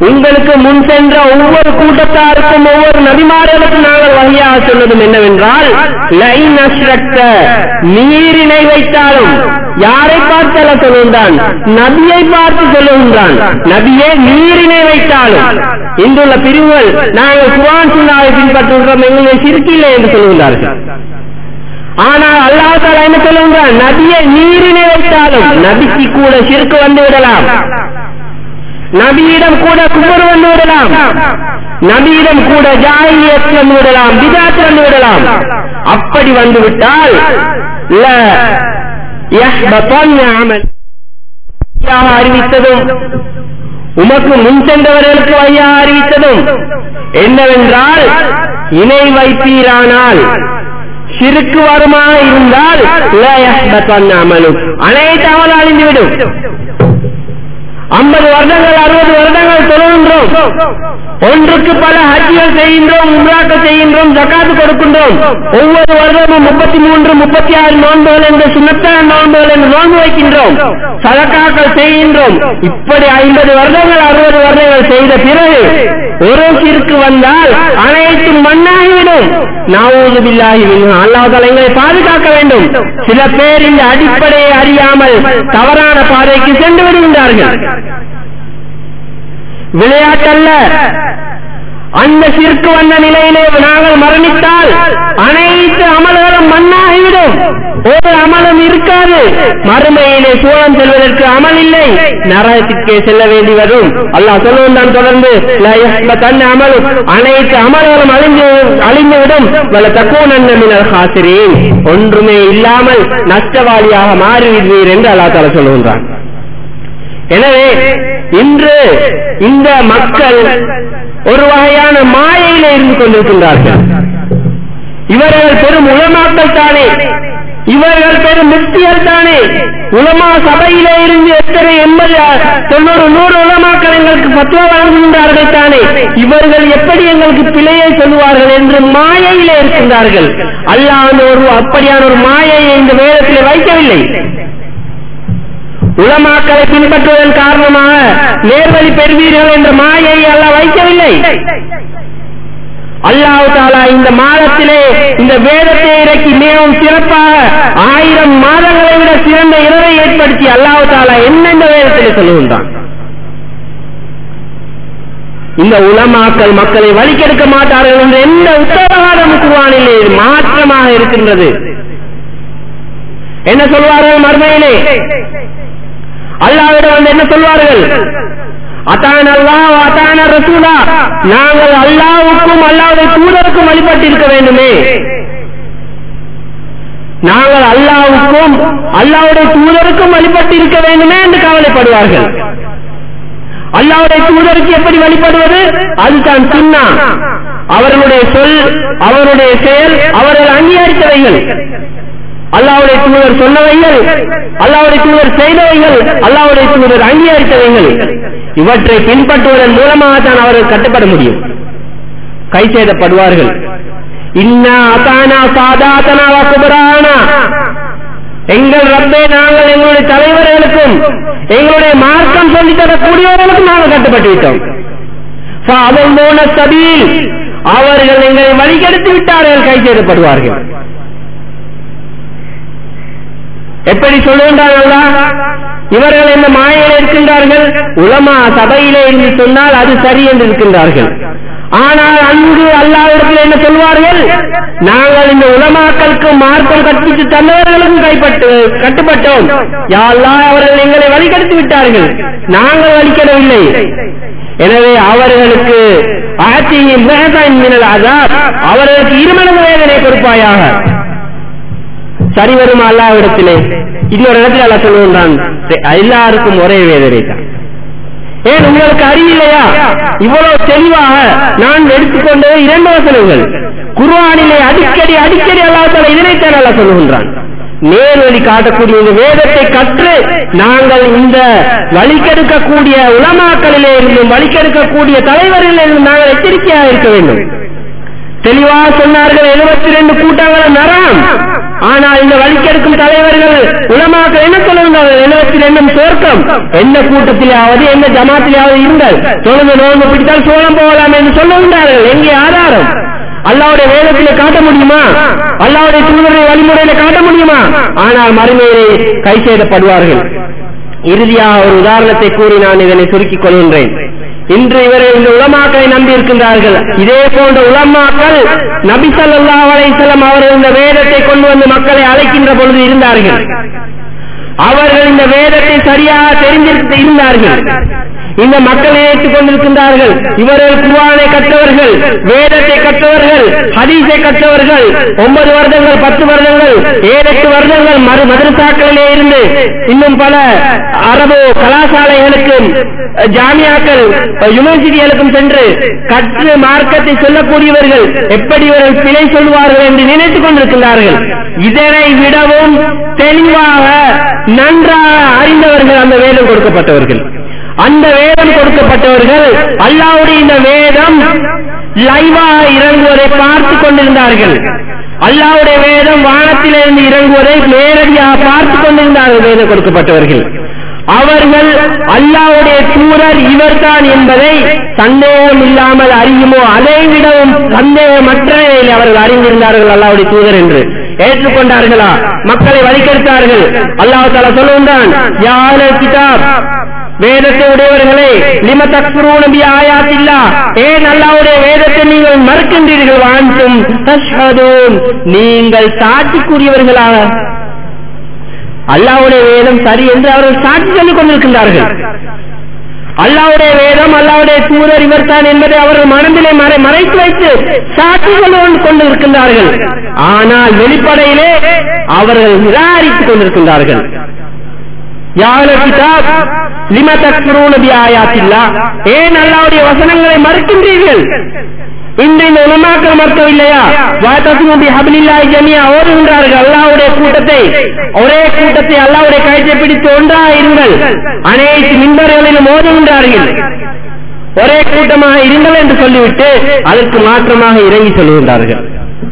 Speaker 1: உங்களுக்கு முன் சென்ற ஒவ்வொரு கூட்டத்தாருக்கும் ஒவ்வொரு நபிமார்களுக்கும் நாங்கள் வகையாக சொன்னதும் என்னவென்றால், லைன் அஷ்ரக்த, நீரினை வைத்தாலும் யாரை பார்த்து அல்ல சொல்லுகின்றான்? நபியை பார்த்து சொல்லுகின்றான். நபியே நீரினை வைத்தாலும். இன்றுள்ள பிரிவுகள் நாங்கள் குர்ஆன் சுன்னாவை பின்பற்றுகிறோம், எங்களை சிறுக்கில்லை என்று சொல்லுகின்றார்கள். ஆனால் அல்லாஹ் தஆலா என்ன சொல்லுகின்றான்? நபியை நீரினை வைத்தாலும். நபிக்கு கூட ஷிர்க் வந்து விடலாம், நபியிடம் கூட குஃப்ர் வந்து விடலாம், நபியிடம் கூட ஜாஹிலியத் வந்து விடலாம், பித்அத் வந்து விடலாம். அப்படி வந்துவிட்டால் லா யஹ்பதன் அமல், அறிவித்ததும் உமக்கு முன் சென்றவர்களுக்கு வையா அறிவித்ததும் என்னவென்றால், இணை வைப்பீரானால், ஷிர்க் வருமாக இருந்தால் லா யஹ்பதன் அமலு, அனைத்து அமல் அழிந்துவிடும். 50 வருடங்கள் 60 வருடங்கள் தொழுகின்றோம், ஒன்றுக்கு பல ஹஜ்ஜிகள் செய்கின்றோம், உம்ராக்கள் செய்கின்றோம், ஜகாத் கொடுக்கின்றோம். ஒவ்வொரு வருடமும் 33, 36 நோன்புகள் என்று சுன்னத்தான நோன்புகள் என்று நோன்பு வைக்கின்றோம், சதகாக்கள் செய்கின்றோம். இப்படி 50 வருடங்கள் 60 வருடங்கள் செய்த பிறகு ஒரு ஷிர்க் வந்தால் அனைத்தும் மண்ணாகிவிடும். நஊது பில்லாஹி மின்ஹு, அல்லாஹ் தஆலா எங்களை பாதுகாக்க வேண்டும். சில பேர் இந்த அடிப்படையை அறியாமல் தவறான பாதைக்கு சென்று விடுகின்றார்கள். விளையாட்டல்ல, அந்த ஷிர்க் வந்த நிலையிலே நாங்கள் மரணித்தால் அனைத்து அமல்களும் மண்ணாகிவிடும், ஒரு அமலும் இருக்காது. மறுமையிலே சூழம் செல்வதற்கு அமல் இல்லை, நரகத்திற்கே செல்ல வேண்டி வரும். அல்லாஹ் சொல்லுகின்றான் தொடர்ந்து, லா யஹ்பதன் அமலு, அனைத்து அமல்களும் அழிந்துவிடும். வல தகூனன்ன மினல் ஹாசிரீன், ஒன்றுமே இல்லாமல் நஷ்டவாளியாக மாறிவிடுவீர் என்று அல்லாஹ் தஆலா சொல்லுகின்றான். எனவே இன்று இந்த மக்கள் ஒரு வகையான மாயையிலே இருந்து கொண்டிருக்கின்றார்கள். இவர்கள் பெரும் உலமாக்கள் தானே, இவர்கள் பெரும் முஃப்திகள் தானே, உலமா சபையிலே இருந்து எத்தனை 80, 90, 100 உலமாக்கள் எங்களுக்கு ஃபத்வா வழங்குகின்றார்கள் தானே, இவர்கள் எப்படி எங்களுக்கு பிழையை சொல்லுவார்கள் என்று மாயையிலே இருக்கின்றார்கள். அல்லாஹ் அப்படியான ஒரு மாயையை இந்த வேதத்திலே வைக்கவில்லை. உலமாக்களை பின்பற்றுவதன் காரணமாக நேர்வழி பெறுவீர்கள் என்ற மாயையை அல்லாஹ் வைக்கவில்லை. அல்லாஹ் தஆலா இந்த மாதத்திலே இந்த வேதத்தை இறக்கி மிகவும் சிறப்பாக 1000 மாதங்களை விட சிறந்த இரவை ஏற்படுத்தி அல்லாஹ் தஆலா என்னென்ன வேதத்திலே சொல்லுகின்றான்? இந்த உலமாக்கள் மக்களை வழிகெடுக்க மாட்டார்கள் என்ற எந்த உத்தரவாதம் குர்ஆனிலே மாற்றமாக இருக்கின்றது. என்ன சொல்வார்கள் மறுமையிலே? அல்லாஹ்விடம் வந்து என்ன சொல்வார்கள்? அதான் அல்லாஹ் அதான் ரசூலா, நாங்கள் அல்லாஹ்வுக்கும் அல்லாஹ்வுடைய தூதருக்கும் வழிபட்டிருக்க வேண்டுமே, நாங்கள் அல்லாஹ்வுக்கும் அல்லாஹ்வுடைய தூதருக்கும் வழிபட்டிருக்க வேண்டுமே என்று கவலைப்படுவார்கள். அல்லாஹ்வுடைய தூதருக்கு எப்படி வழிபடுவது? அதுதான் சுன்னா. அவர்களுடைய சொல், அவருடைய செயல், அவர்கள் அங்கீகரித்தவைகள், அல்லாஹ்வுடைய தூதர் சொன்னவைகள், அல்லாஹ்வுடைய தூதர் செய்தவைகள், அல்லாஹ்வுடைய தூதர் அங்கீகரித்தவைகள், இவற்றை பின்பற்றுவதன் மூலமாக தான் அவர்கள் கட்டுப்பட முடியும். கை செய்தப்படுவார்கள். இன்னா அதானா சாதாதனா வ குபரானா, எங்கள் ரப்பே, நாங்கள் எங்களுடைய தலைவர்களுக்கும் எங்களுடைய மார்க்கம் சொல்லி தரக்கூடியவர்களுக்கும் நாங்கள் கட்டுப்பட்டு விட்டோம். சபீல், அவர்கள் எங்களை வழிகெடுத்து விட்டார்கள், கை செய்தப்படுவார்கள். எப்படி சொல்லுகின்றார்கள்? இவர்கள் என்ன மாயையில் இருக்கின்றார்கள்? உலமா சபையிலே என்று சொன்னால் அது சரி என்று இருக்கின்றார்கள். ஆனால் அங்கு அல்லாஹ்விடத்தில் என்ன சொல்வார்கள்? நாங்கள் இந்த உலமாக்களுக்கு மார்க்கம் கற்பித்து தந்தவர்களுக்கும் கட்டுப்பட்டோம். யா அல்லாஹ், அவர்கள் எங்களை வழிகெடுத்து விட்டார்கள், நாங்கள் வழிகெடவில்லை. எனவே அவர்களுக்கு அவர்களுக்கு 2 மடங்கு வேதனை கொடுப்பாயாக. சரி வருமா அல்லாஹ்விடத்திலே? இன்னொரு இடத்தில் அல்லாஹ் சொல்லுகின்றான், எல்லாருக்கும் ஒரே வேதனை தான். ஏன் உங்களுக்கு அறிவில்லையா? இவ்வளவு தெளிவாக நான் எடுத்துக்கொண்டது 2 வசனங்கள். குர்ஆனிலே அடிக்கடி அல்லாஹ் தஆலா இதனைத்தான் அல்லாஹ் சொல்லுகின்றான். நேர்வழி காட்டக்கூடிய இந்த வேதத்தை கற்று நாங்கள் இந்த வழிகெடுக்கக்கூடிய உலமாக்களிலே இருந்தும் வழிகெடுக்கக்கூடிய தலைவர்களில் இருந்தும் நாங்கள் எச்சரிக்கையாக இருக்க வேண்டும். தெளிவாக சொன்னார்கள், 72 கூட்டங்கள் நரகம், ஆனால் இந்த வழிக்கெடுக்கும் தலைவர்கள் உலமாக்கள் என்ன சொல்லுகிறார்கள்? எழுவத்தில் எண்ணம் சொர்க்கம், எந்த கூட்டத்திலாவது எந்த ஜமாத்திலாவது இருந்தால் தொழுது நோன்பு பிடித்தால் சோழம் போகலாம் என்று சொல்லுகின்றார்கள். எங்கே ஆதாரம்? அல்லாஹ்வுடைய வேதத்திலே காட்ட முடியுமா? அல்லாஹ்வுடைய தூதருடைய வழிமுறையில காட்ட முடியுமா? ஆனால் மறுமையிலே கை செய்யப்படுவார்கள். இறுதியாக ஒரு உதாரணத்தை கூறி நான் இதனை சுருக்கிக் கொள்கின்றேன். இன்று இவர்கள் இந்த உலமாக்களை நம்பி இருக்கின்றார்கள். இதே போன்ற உலமாக்கள் நபி ஸல்லல்லாஹு அலைஹி வஸல்லம் அவர்கள் இந்த வேதத்தை கொண்டு வந்து மக்களை அழைக்கின்ற பொழுது இருந்தார்கள். அவர்கள் இந்த வேதத்தை சரியாக தெரிந்திருக்க இருந்தார்கள். இந்த மக்களை ஏற்றுக் கொண்டிருக்கின்றார்கள். இவர்கள் குர்ஆனை கற்றவர்கள், வேதத்தை கற்றவர்கள், ஹதீஸை கற்றவர்கள். 9 வருடங்கள் 10 வருடங்கள் 7-8 வருடங்கள் மதரசாக்களிலே இருந்து இன்னும் பல அரபு கலாசாலைகளுக்கும் ஜாமியாக்கள் யூனிவர்சிட்டிகளுக்கும் சென்று கற்று மார்க்கத்தை சொல்லக்கூடியவர்கள் எப்படி இவர்கள் பிழை சொல்வார்கள் என்று நினைத்துக் கொண்டிருக்கின்றார்கள். இதனை விடவும் தெளிவாக நன்றாக அறிந்தவர்கள் அந்த வேதம் கொடுக்கப்பட்டவர்கள். அந்த வேதம் கொடுக்கப்பட்டவர்கள் அல்லாஹ்வுடைய இந்த வேதம் லைவாக இறங்குவதை பார்த்து கொண்டிருந்தார்கள். அல்லாஹ்வுடைய வேதம் வானத்திலிருந்து இறங்குவதை நேரடியாக பார்த்து கொண்டிருந்தார்கள். வேதம் கொடுக்கப்பட்டவர்கள் அவர்கள் அல்லாஹ்வுடைய தூதர் இவர்தான் என்பதை சந்தேகம் இல்லாமல் அறியுமோ அதை விடவும் சந்தேகமற்ற நிலையில் அவர்கள் அறிந்திருந்தார்கள் அல்லாஹ்வுடைய தூதர் என்று. ஏற்றுக்கொண்டார்களா? மக்களை வழிகெடுத்தார்கள். அல்லாஹ் தஆலா சொல்லுகின்றான், யா அஹ்லல் கிதாப், வேதத்தை உடையவர்களே, லிம தக்ஃபுரூன பி ஆயாத்தில்லாஹ், ஏன் அல்லாஹ்வுடைய வேதத்தை நீங்கள் மறுக்கின்றீர்கள்? வஅன்தும் தஷ்ஹதூன், நீங்கள் சாட்சிக்குரியவர்களாக அல்லாஹ்வுடைய வேதம் சரி என்று அவர்கள் சாட்சி சொல்லிக் கொண்டிருக்கின்றார்கள். அல்லாஹ்வுடைய வேதம் அல்லாஹ்வுடைய தூதர் இவர்தான் என்பதை அவர்கள் மனதிலே மறைத்து வைத்து சாட்சி சொல்லிக் கொண்டிருக்கின்றார்கள். ஆனால் வெளிப்படையிலே அவர்கள் நிராகரித்துக் கொண்டிருக்கின்றார்கள். யா அஹ்லல் கிதாப் லிம தக்ஃபுரூன பி ஆயாத்தில்லாஹ், ஏன் அல்லாஹ்வுடைய வசனங்களை மறுக்கின்றீர்கள்? இன்று இந்த உலமாக்கள் மறுக்கவில்லையா? வஅதஸிமு பிஹப்லில்லாஹி ஜமீஆ ஓதுகின்றார்கள். அல்லாஹ்வுடைய கூட்டத்தை, ஒரே கூட்டத்தை அல்லாஹ்வுடைய கயிற்றை பிடித்து ஒன்றாக இருங்கள் அனைத்து மின்பர்களிலும் ஓதுகின்றார்கள். ஒரே கூட்டமாக இருங்கள் என்று சொல்லிவிட்டு அதற்கு மாற்றமாக இறங்கி சொல்லுகின்றார்கள்.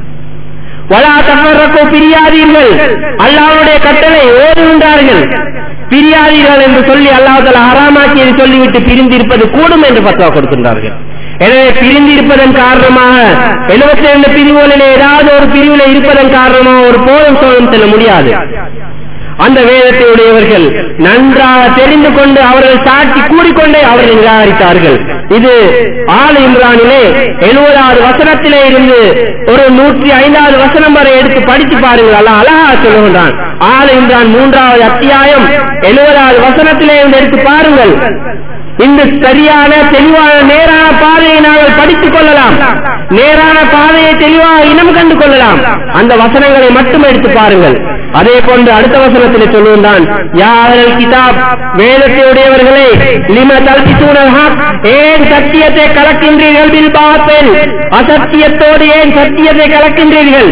Speaker 1: வலா தஃபர்ரகு, பிரியாதீர்கள், அல்லாஹ்வுடைய கட்டளை ஓதுகின்றார்கள். பிரியாதீர்கள் என்று சொல்லி அல்லாஹ் தஆலா ஹராமாக்கியதை சொல்லிவிட்டு பிரிந்திருப்பது கூடும் என்று ஃபத்வா கொடுக்கின்றார்கள். எனவே பிரிந்திருப்பதன் காரணமாக 72 பிரிவுகளில் ஏதாவது ஒரு பிரிவில் இருப்பதன் காரணமாக ஒரு போதும் சோழம் செல்ல முடியாது. அந்த வேதத்தை உடையவர்கள் நன்றாக தெரிந்து கொண்டு அவர்கள் சாட்சி கூறிக்கொண்டே அவர்கள் நிராகரித்தார்கள். இது ஆல் இம்ரானிலே 70வது வசனத்திலே இருந்து ஒரு 105வது வசனம் வரை எடுத்து படித்து பாருங்கள். அல்லாஹ் அழகா சொல்லுகின்றான். ஆல் இம்ரான் 3வது அத்தியாயம் 70வது வசனத்திலே இருந்து எடுத்து பாருங்கள். இந்த சரியான தெளிவான நேரான பாதையை நாங்கள் படித்துக் கொள்ளலாம். நேரான பாதையை தெளிவாக இனம் கண்டு கொள்ளலாம். அந்த வசனங்களை மட்டும் எடுத்து பாருங்கள். அதே போன்று அடுத்த வசனத்தில் சொல்லுகின்றான், யா அஹ்லல் கிதாப், வேதத்தை உடையவர்களே, லிம தல்பிசூனல் ஹக், ஏன் சத்தியத்தை கலக்கின்றீர்கள்? பில் பாத்தில், அசத்தியத்தோடு ஏன் சத்தியத்தை கலக்கின்றீர்கள்?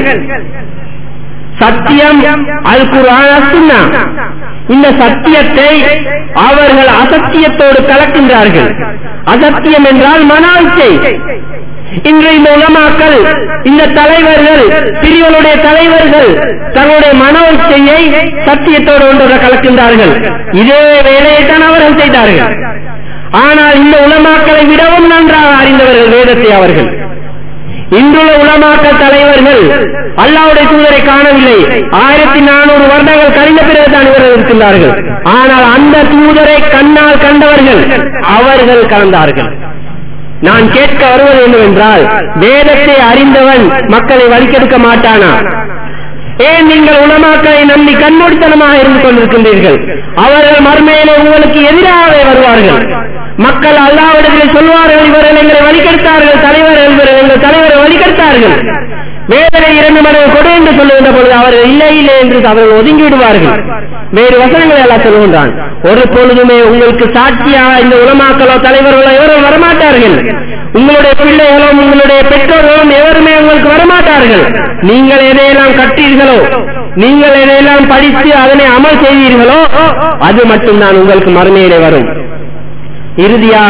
Speaker 1: சத்தியம் அல் குர்ஆன் அஸ்-சுன்னா. இந்த சத்தியத்தை அவர்கள் அசத்தியத்தோடு கலக்கின்றார்கள். அசத்தியம் என்றால் மனாய்ச்சை. இன்று இந்த உலமாக்கள், இந்த தலைவர்கள், பிரிவுகளுடைய தலைவர்கள் தங்களுடைய மனோச்சையை சத்தியத்தோடு ஒன்றாக கலக்கின்றார்கள். இதே வேலையைத்தான் அவர்கள் செய்தார்கள். ஆனால் இந்த உலமாக்களை விடவும் நன்றாக அறிந்தவர்கள் வேதத்தை அவர்கள். இன்றுள்ள உலமாக்கள் தலைவர்கள் அல்லாஹ்வுடைய தூதரை காணவில்லை. 1400 வருடங்கள் கழிந்த பிறகுதான் இவர்கள் இருக்கின்றார்கள். ஆனால் அந்த தூதரை கண்ணால் கண்டவர்கள் அவர்கள் கலந்தார்கள். நான் கேட்க வருவது என்னவென்றால், வேதத்தை அறிந்தவன் மக்களை வழிகெடுக்க மாட்டானா? ஏன் நீங்கள் உலமாக்களை நம்பி கண்மூடித்தனமாக இருந்து கொண்டிருக்கின்றீர்கள்? அவர்கள் மறுமையிலே உங்களுக்கு எதிராகவே வருவார்கள். மக்கள் அல்லாஹ்விடத்தில் சொல்வார்கள், இவர்கள் எங்களை வழிகெடுத்தார்கள், தலைவர்கள் இவர்கள் எங்கள் தலைவரை வழிகெடுத்தார்கள். வேதனை 2 மடங்கு கொடு என்று சொல்லுகின்ற பொழுது அவர்கள் இல்லை இல்லை என்று அவர்கள் ஒதுங்கி விடுவார்கள். வேறு வசனங்களை எல்லாம் சொல்லுகின்றான். ஒரு பொழுதுமே உங்களுக்கு சாட்சியாக இந்த உலமாக்களோ தலைவர்களோ எவரும் வரமாட்டார்கள். உங்களுடைய பிள்ளைகளும் உங்களுடைய பெற்றோர்களும் எவருமே உங்களுக்கு வரமாட்டார்கள். நீங்கள் எதையெல்லாம் கற்றீர்களோ, நீங்கள் எதையெல்லாம் படித்து அதனை அமல் செய்தீர்களோ அது மட்டும்தான் உங்களுக்கு மறுமையிலே வரும். இறுதியாக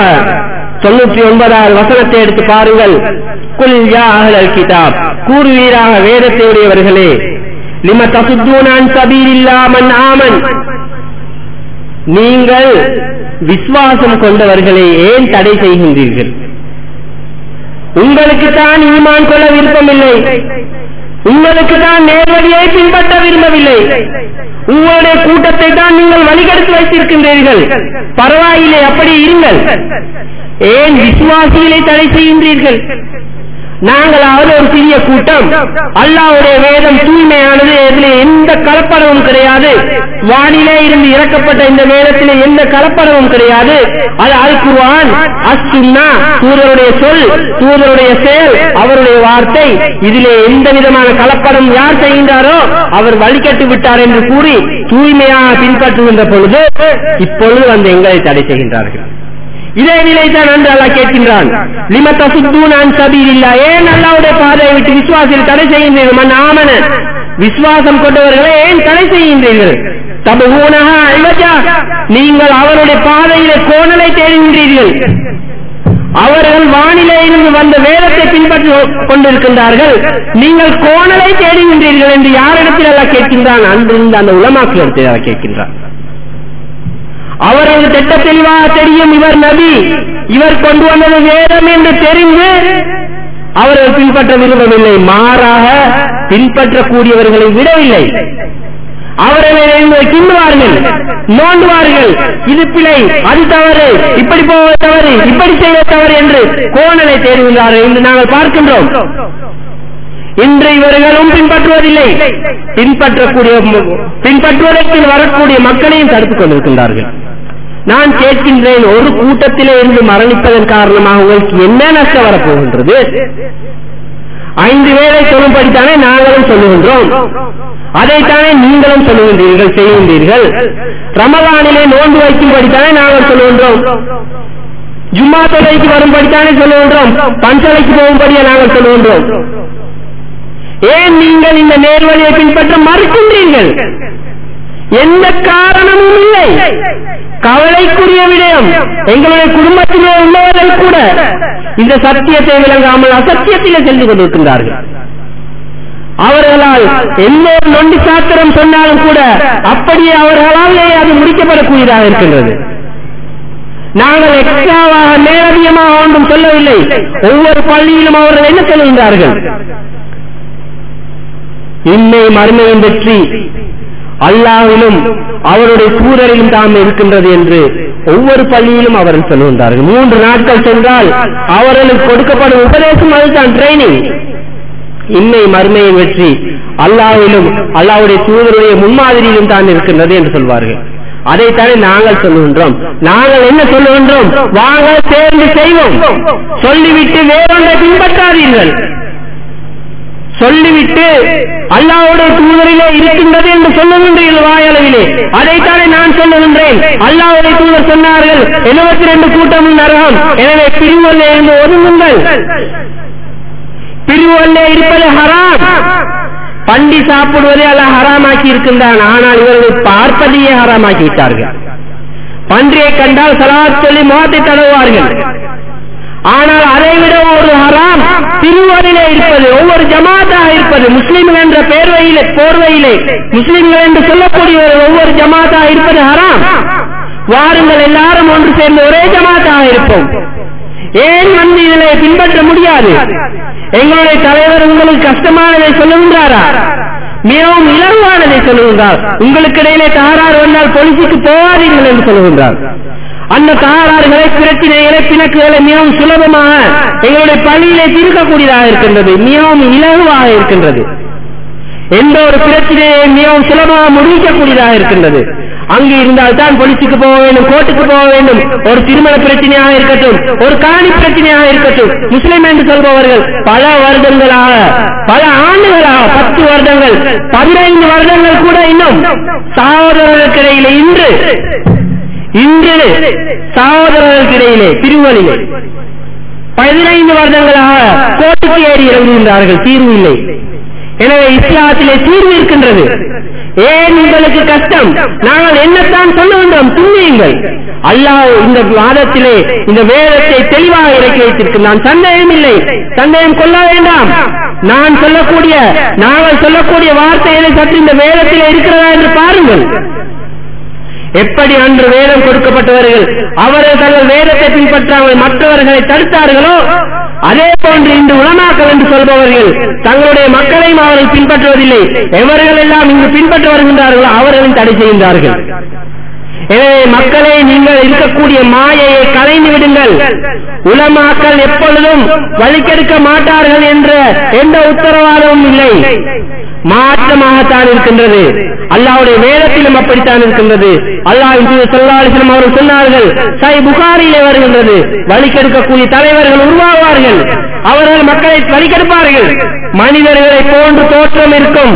Speaker 1: 99வது வசனத்தை எடுத்து பாருங்கள். குல் யா அஹ்லல் கிதாப், கூறுவீராக வேதத்தை உடையவர்களே, லிம தசுத்தூன அன் சபீலில்லாஹ் மன் ஆமன், நீங்கள் விசுவாசம் கொண்டவர்களை ஏன் தடை செய்கின்றீர்கள்? உங்களுக்கு தான் ஈமான் கொள்ள விருப்பமில்லை, உங்களுக்கு தான் நேர்வழியை பின்பற்ற விரும்பவில்லை, உங்களுடைய கூட்டத்தை தான் நீங்கள் வழிகெடுத்து வைத்திருக்கின்றீர்கள். பரவாயில்லை, அப்படி இருங்கள், ஏன் விசுவாசிகளை தடை செய்கின்றீர்கள்? நாங்களாவது ஒரு சிறிய கூட்டம், அல்லாஹ்வுடைய வேதம் தூய்மையானது, இதில் எந்த கலப்படமும் கிடையாது, வானிலே இருந்து இறக்கப்பட்ட இந்த வேதத்திலே எந்த கலப்படமும் கிடையாது, அது அல் குர்ஆன் அஸ்-சுன்னா, தூதருடைய சொல், தூதருடைய செயல், அவருடைய வார்த்தை, இதிலே எந்த விதமான கலப்படம் யார் செய்கின்றாரோ அவர் வழிகட்டு விட்டார் என்று கூறி தூய்மையாக பின்பற்றுகின்ற பொழுது இப்பொழுது அந்த எங்களை தடை செய்கின்றார்கள். இதே நிலைதான் என்று அல்லாஹ் கேட்கின்றான். லிம தசுத்தூன அன் சபீலில்லாஹ், ஏன் அல்லாஹ்வுடைய பாதையை விட்டு விசுவாசிகள் தடை செய்கின்றீர்கள்? மன் ஆமன, விசுவாசம் கொண்டவர்களை ஏன் தடை செய்கின்றீர்கள்? தபூனஹா இவஜா, நீங்கள் அவருடைய பாதையிலே கோணலை தேடுகின்றீர்கள். அவர்கள் வானிலே இருந்து வந்த வேதத்தை பின்பற்றிக் கொண்டிருக்கின்றார்கள், நீங்கள் கோணலை தேடுகின்றீர்கள் என்று யாரிடத்தில் அல்லாஹ் கேட்கின்றான்? அன்றிருந்து அந்த உலமாக்கள் இடத்தில் அல்லாஹ் கேட்கின்றான். அவர்கள் திட்ட தெளிவாக தெரியும், இவர் நபி, இவர் கொண்டு வந்தது வேதம் என்று தெரிந்து அவர்கள் பின்பற்ற விரும்பவில்லை, மாறாக பின்பற்றக்கூடியவர்களை விடவில்லை. அவர்களை கிண்டுவார்கள், நோண்டுவார்கள், இது பிழை, அது தவறு, இப்படி போக தவறு, இப்படி செய்ய தவறு என்று கோணலை தேடுகின்றார்கள் என்று நாங்கள் பார்க்கின்றோம். இன்று இவர்களும் பின்பற்றுவதில்லை, பின்பற்றுவதற்கு வரக்கூடிய மக்களையும் தடுத்துக் கொண்டிருக்கின்றார்கள். நான் கேட்கின்றேன், ஒரு கூட்டத்திலே இருந்து மரணிப்பதன் காரணமாக உங்களுக்கு என்ன நஷ்டம் வரப்போகின்றது? 5 வேளை சொல்லும்படித்தானே நாங்களும் சொல்லுகின்றோம், அதைத்தானே நீங்களும் சொல்லுகின்றீர்கள், செய்கின்றீர்கள். ரமலானிலே நோன்பு வைக்கும்படித்தானே நாங்கள் சொல்லுகின்றோம், ஜும்மா தொழுகைக்கு வரும்படித்தானே சொல்லுகின்றோம், பஞ்சலைக்கு போகும்படியே நாங்கள் சொல்லுகின்றோம். ஏன் நீங்கள் இந்த நேர்வழியை பின்பற்ற மறுக்கின்றீர்கள்? எந்த காரணமும் இல்லை. கவலைக்குரிய விடயம், எங்களுடைய குடும்பத்திலே உள்ளவர்கள் கூட இந்த சத்தியத்தை விளங்காமல் அசத்தியத்திலே சென்று கொண்டிருக்கின்றார்கள். அவர்களால் எல்லோரும் நொண்டி சாத்திரம் சொன்னாலும் கூட அப்படியே அவர்களாலே அது முடிக்கப்படக்கூடியதாக இருக்கின்றது. நாங்கள் எக்ஸ்ட்ராவாக நேரடியமாக ஒன்றும் சொல்லவில்லை. ஒவ்வொரு பள்ளியிலும் அவர்கள் என்ன சொல்கின்றார்கள்? இன்மை மறுமையின் வெற்றி அல்லாஹ்விலும் அவருடைய தூதரிலும் தாம் இருக்கின்றது என்று ஒவ்வொரு பள்ளியிலும் அவர்கள் சொல்கின்றார்கள். 3 நாட்கள் சென்றால் அவர்களுக்கு கொடுக்கப்படும் உபதேசம் அதுதான், ட்ரைனிங். இன்மை மறுமையின் வெற்றி அல்லாஹ்விலும் அல்லாஹ்வுடைய தூதருடைய முன்மாதிரியிலும் தான் இருக்கின்றது என்று சொல்வார்கள். அதைத்தானே நாங்கள் சொல்லுகின்றோம். நாங்கள் என்ன சொல்லுகின்றோம்? வாங்க சேர்ந்து செய்வோம், சொல்லிவிட்டு வேறொன்றை பின்பற்றாதீர்கள், சொல்லிவிட்டு அல்லாஹ்வுடைய தூதரிலே இருக்கின்றது என்று சொல்லுகின்றீர்கள் வாயளவிலே. அதைத்தானே நான் சொல்லுகின்றேன். அல்லாஹ்வுடைய தூதர் சொன்னார்கள் 72 கூட்டமும் நரகம், எனவே பிரிவுகளிலே இருந்து ஒதுங்குங்கள். பிரிவுகளிலே இருப்பது ஹராம், பண்டி சாப்பிடுவதே அல்லாஹ் ஹராமாக்கி இருக்கின்றான். ஆனால் இவர்கள் பார்ப்பதையே ஹராமாக்கி விட்டார்கள். பன்றியை கண்டால் ஸலாத் சொல்லி முகத்தை தடவுவார்கள். ஆனால் அதைவிட ஒரு ஹராம் திருவரிலே இருப்பது, ஒவ்வொரு ஜமாத்தாக இருப்பது, முஸ்லிம்கள் என்ற போர்வையிலே முஸ்லிம்கள் என்று சொல்லக்கூடிய ஒவ்வொரு ஜமாத்தாக இருப்பது ஹராம். வாருங்கள் எல்லாரும் ஒன்று சேர்ந்து ஒரே ஜமாத்தாக இருப்போம். ஏன் வந்து இதிலே பின்பற்ற முடியாது? எங்களுடைய தலைவர் உங்களுக்கு கஷ்டமானதை சொல்லுகின்றாரா? மிகவும் இலகுவானதை சொல்லுகின்றார். உங்களுக்கு இடையிலே தகராறு வந்தால் போலீசுக்கு போகாதீர்கள் என்று சொல்லுகின்றார். அந்த தகராறுகளை, பிரச்சனைகளை, பிணக்குகளை மிகவும் சுலபமாக எங்களுடைய பள்ளியிலே தீர்க்கக்கூடியதாக இருக்கின்றது, மிகவும் இலகுவாக இருக்கின்றது. எந்த ஒரு பிரச்சனையை மிகவும் சுலபமாக முடிக்கக்கூடியதாக இருக்கின்றது. அங்கு இருந்தால் தான் போலீசுக்கு போக வேண்டும், கோர்ட்டுக்கு போக வேண்டும். ஒரு திருமண பிரச்சனையாக இருக்கட்டும், ஒரு காணி பிரச்சனையாக இருக்கட்டும், முஸ்லிம் என்று சொல்பவர்கள் பல வருடங்களாக, பல ஆண்டுகளாக, 10 வருடங்கள் 15 வருடங்கள் கூட இன்னும் சகோதரர்களுக்கிடையிலே இன்று சகோதரர்களுக்கிடையிலே பிரிவுகளிலே 15 வருடங்களாக கோர்ட்டுக்கு ஏறி இறங்குகின்றார்கள், தீர்வு இல்லை. எனவே இஸ்லாத்திலே தீர்வு இருக்கின்றது. ஏன் உங்களுக்கு கஷ்டம்? நாங்கள் என்னத்தான் சொல்லுகின்றோம், துணியுங்கள். அல்லாஹ் இந்த வாதத்திலே இந்த வேதத்தை தெளிவாக இறக்கி வைத்திருக்கின்றான், சந்தேகம் இல்லை, சந்தேகம் கொள்ள வேண்டாம். நாங்கள் சொல்லக்கூடிய வார்த்தைகளை சற்று இந்த வேதத்தில் இருக்கிறதா என்று பாருங்கள். எப்படி அன்று வேதம் கொடுக்கப்பட்டவர்கள் அவர்கள் தங்கள் வேதத்தை பின்பற்றாமல் மற்றவர்களை தடுத்தார்களோ, அதே போன்று இன்று உலமாக்கள் என்று சொல்பவர்கள் தங்களுடைய மக்களையும் அவர்கள் பின்பற்றுவதில்லை. எவர்கள் எல்லாம் இங்கு பின்பற்ற வருகின்றார்களோ அவர்களும் தடை செய்கின்றார்கள். எனவே மக்களே, நீங்கள் இருக்கக்கூடிய மாயையை கலைந்து விடுங்கள். உலமாக்கள் எப்பொழுதும் வழிக்கெடுக்க மாட்டார்கள் என்ற எந்த உத்தரவாதமும் இல்லை. மாற்றமாகத்தான் இருக்கின்றது. அல்லாஹ்வுடைய வேதத்திலும் அப்படித்தான் இருக்கின்றது. அல்லாஹ்வின் தூதர் ஸல்லல்லாஹு அலைஹி வஸல்லம் அவர்கள் சொன்னார்கள், சஹீஹ் புகாரியிலே வருகின்றது, வழிக்கெடுக்கக்கூடிய தலைவர்கள் உருவாவார்கள். அவர்கள் மக்களை வழிக்கெடுப்பார்கள். மனிதர்களை போன்று தோற்றம் இருக்கும்,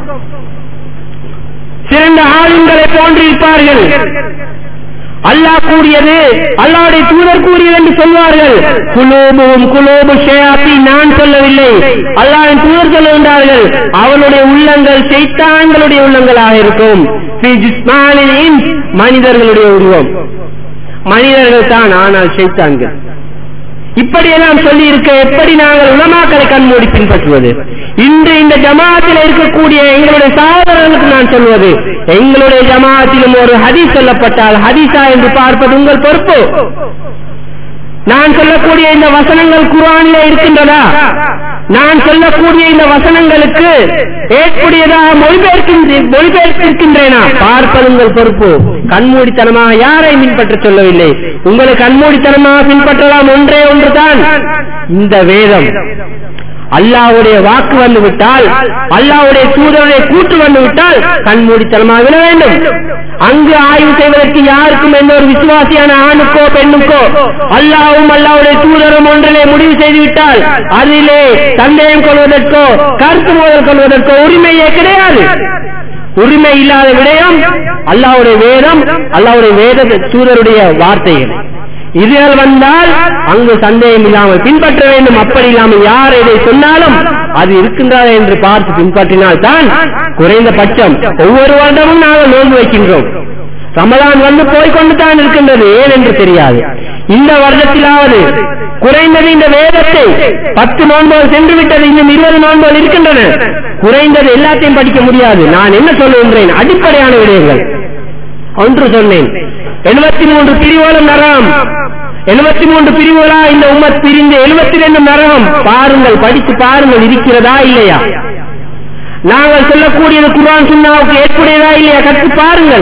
Speaker 1: சிறந்த ஆளுங்களை போன்றிருப்பார்கள். அல்லாஹ் கூறியது, அல்லாஹ்வுடைய தூதர் கூறியது என்று சொல்வார்கள். குலூபு ஷயாத்தீன், நான் சொல்லவில்லை, அல்லாஹ்வின் தூதர் சொல்லுகின்றார்கள். அவனுடைய உள்ளங்கள் ஷைத்தான்களுடைய உள்ளங்களாக இருக்கும். மனிதர்களுடைய உருவம் மனிதர்கள் தான், ஆனால் ஷைத்தான்கள். இப்படியெல்லாம் சொல்லி இருக்க எப்படி நாங்கள் உலமாக்களை கண்மூடி பின்பற்றுவது? இன்று இந்த ஜமாத்தில் இருக்கக்கூடிய எங்களுடைய சகோதரர்களுக்கு நான் சொல்வது, எங்களுடைய ஜமாத்திலும் ஒரு ஹதீஸ் சொல்லப்பட்டால் ஹதீஸா என்று பார்ப்பது உங்கள் பொறுப்பு. நான் சொல்லக்கூடிய இந்த வசனங்கள் குர்ஆனிலே இருக்கின்றதா? நான் சொல்லக்கூடிய இந்த வசனங்களுக்கு ஏற்புடையதாக மொழிபெயர்த்திருக்கின்றேனா பார்ப்பது உங்கள் பொறுப்பு. கண்மூடித்தனமாக யாரை பின்பற்ற சொல்லவில்லை. உங்களை கண்மூடித்தனமாக பின்பற்றலாம் ஒன்றே ஒன்றுதான், இந்த வேதம். அல்லாஹ்வுடைய வாக்கு வந்துவிட்டால், அல்லாஹ்வுடைய தூதருடைய கூற்று வந்துவிட்டால் கண்மூடித்தனமாக விட வேண்டும். அங்கு ஆய்வு செய்வதற்கு யாருக்கும் எந்த ஒரு விசுவாசியான ஆணுக்கோ பெண்ணுக்கோ அல்லாஹ்வும் அல்லாஹ்வுடைய தூதரும் ஒன்றிலே முடிவு செய்துவிட்டால் அதிலே சந்தேகம் கொள்வதற்கோ கருத்து மோதல் கொள்வதற்கோ உரிமையே கிடையாது. உரிமை இல்லாத விடயம் அல்லாஹ்வுடைய வேதம், அல்லாஹ்வுடைய வேத தூதருடைய வார்த்தைகள். இதுகள் வந்தால் அங்கு சந்தேகம் இல்லாமல் பின்பற்ற வேண்டும். அப்படி இல்லாமல் யார் எதை சொன்னாலும் அது இருக்கின்றதா என்று பார்த்து பின்பற்றினால் தான் குறைந்த பட்சம். ஒவ்வொரு வருடமும் நாங்கள் நோன்பு வைக்கின்றோம். ரமலான் வந்து போய்கொண்டு தான் இருக்கின்றது, ஏன் என்று தெரியாது. இந்த வருடத்திலாவது குறைந்தது இந்த வேதத்தை 10 நோன்புகள் சென்று விட்டது, இன்னும் 20 நோன்புகள் இருக்கின்றன. குறைந்தது எல்லாத்தையும் படிக்க முடியாது. நான் என்ன சொல்லுகின்றேன், அடிப்படையான விடயங்கள். ஒன்று சொன்னேன், 73 பிரிவுகளும் நரகம். 73 பிரிவுகளா இந்த உம்மத் பிரிந்து 72 நரகம். பாருங்கள், படித்து பாருங்கள், இருக்கிறதா இல்லையா? நாங்கள் சொல்லக்கூடியது குர்ஆன் சுன்னாவுக்கு ஏற்புடையதா இல்லையா கற்று பாருங்கள்.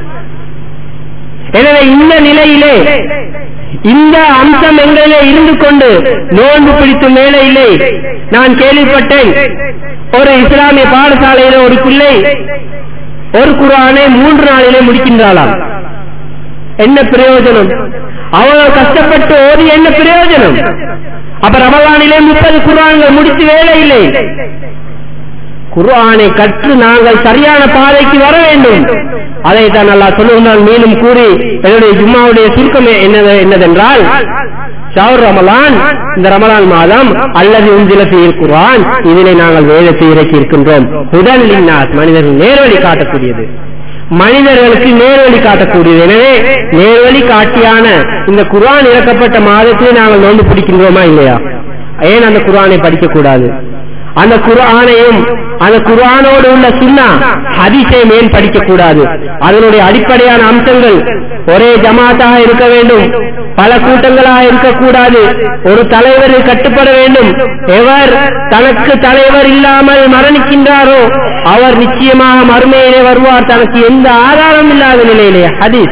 Speaker 1: எனவே இந்த நிலையிலே இந்த அம்சம் எங்களிலே இருந்து கொண்டு நோன்பு பிடித்தும் வேலையில்லை. நான் கேள்விப்பட்டேன், ஒரு இஸ்லாமிய பாடசாலையில ஒரு பிள்ளை ஒரு குர்ஆனை 3 நாளிலே முடிக்கின்றாளாம். என்ன பிரயோஜனம்? அவர்கள் கஷ்டப்பட்டு ஓதி என்ன பிரயோஜனம்? அப்ப ரமலானிலே 30 குர்ஆன்கள் முடித்து வேலை இல்லை. குர்ஆனை கற்று நாங்கள் சரியான பாதைக்கு வர வேண்டும். அதைத்தான் அல்லாஹ் சொல்லுகிறான். மேலும் கூறி என்னுடைய ஜும்மாவுடைய சுருக்கம் என்னதென்றால், ஷஹ்ர் ரமலான், இந்த ரமலான் மாதம் அல்லது உன்சில ஃபீஹில் குர்ஆன், இதிலே நாங்கள் வேதத்தை இறக்கி இருக்கின்றோம். ஹுதல் லின்னாஸ், மனிதர்கள் நேர்வழி காட்டக்கூடியது, மனிதர்களுக்கு நேர்வழி காட்டக்கூடியது. எனவே நேர்வழி காட்டியான இந்த குர்ஆன் இறக்கப்பட்ட மாதத்திலே நாங்கள் நோன்பு பிடிக்கின்றோமா இல்லையா? ஏன் அந்த குர்ஆனை படிக்க கூடாது? அந்த குர்ஆனையும் அந்த குர்ஆனோடு உள்ள சுன்னா ஹதீஸையும் ஏன் படிக்க கூடாது? அதனுடைய அடிப்படையான அம்சங்கள் ஒரே ஜமாத்தாக இருக்க வேண்டும், பல கூட்டங்களாக இருக்கக்கூடாது, ஒரு தலைவர் கட்டுப்பட வேண்டும். எவர் தனக்கு தலைவர் இல்லாமல் மரணிக்கின்றாரோ அவர் நிச்சயமாக மறுமையிலே வருவார், தனக்கு எந்த ஆதாரம் இல்லாத நிலையிலே. ஹதீஸ்.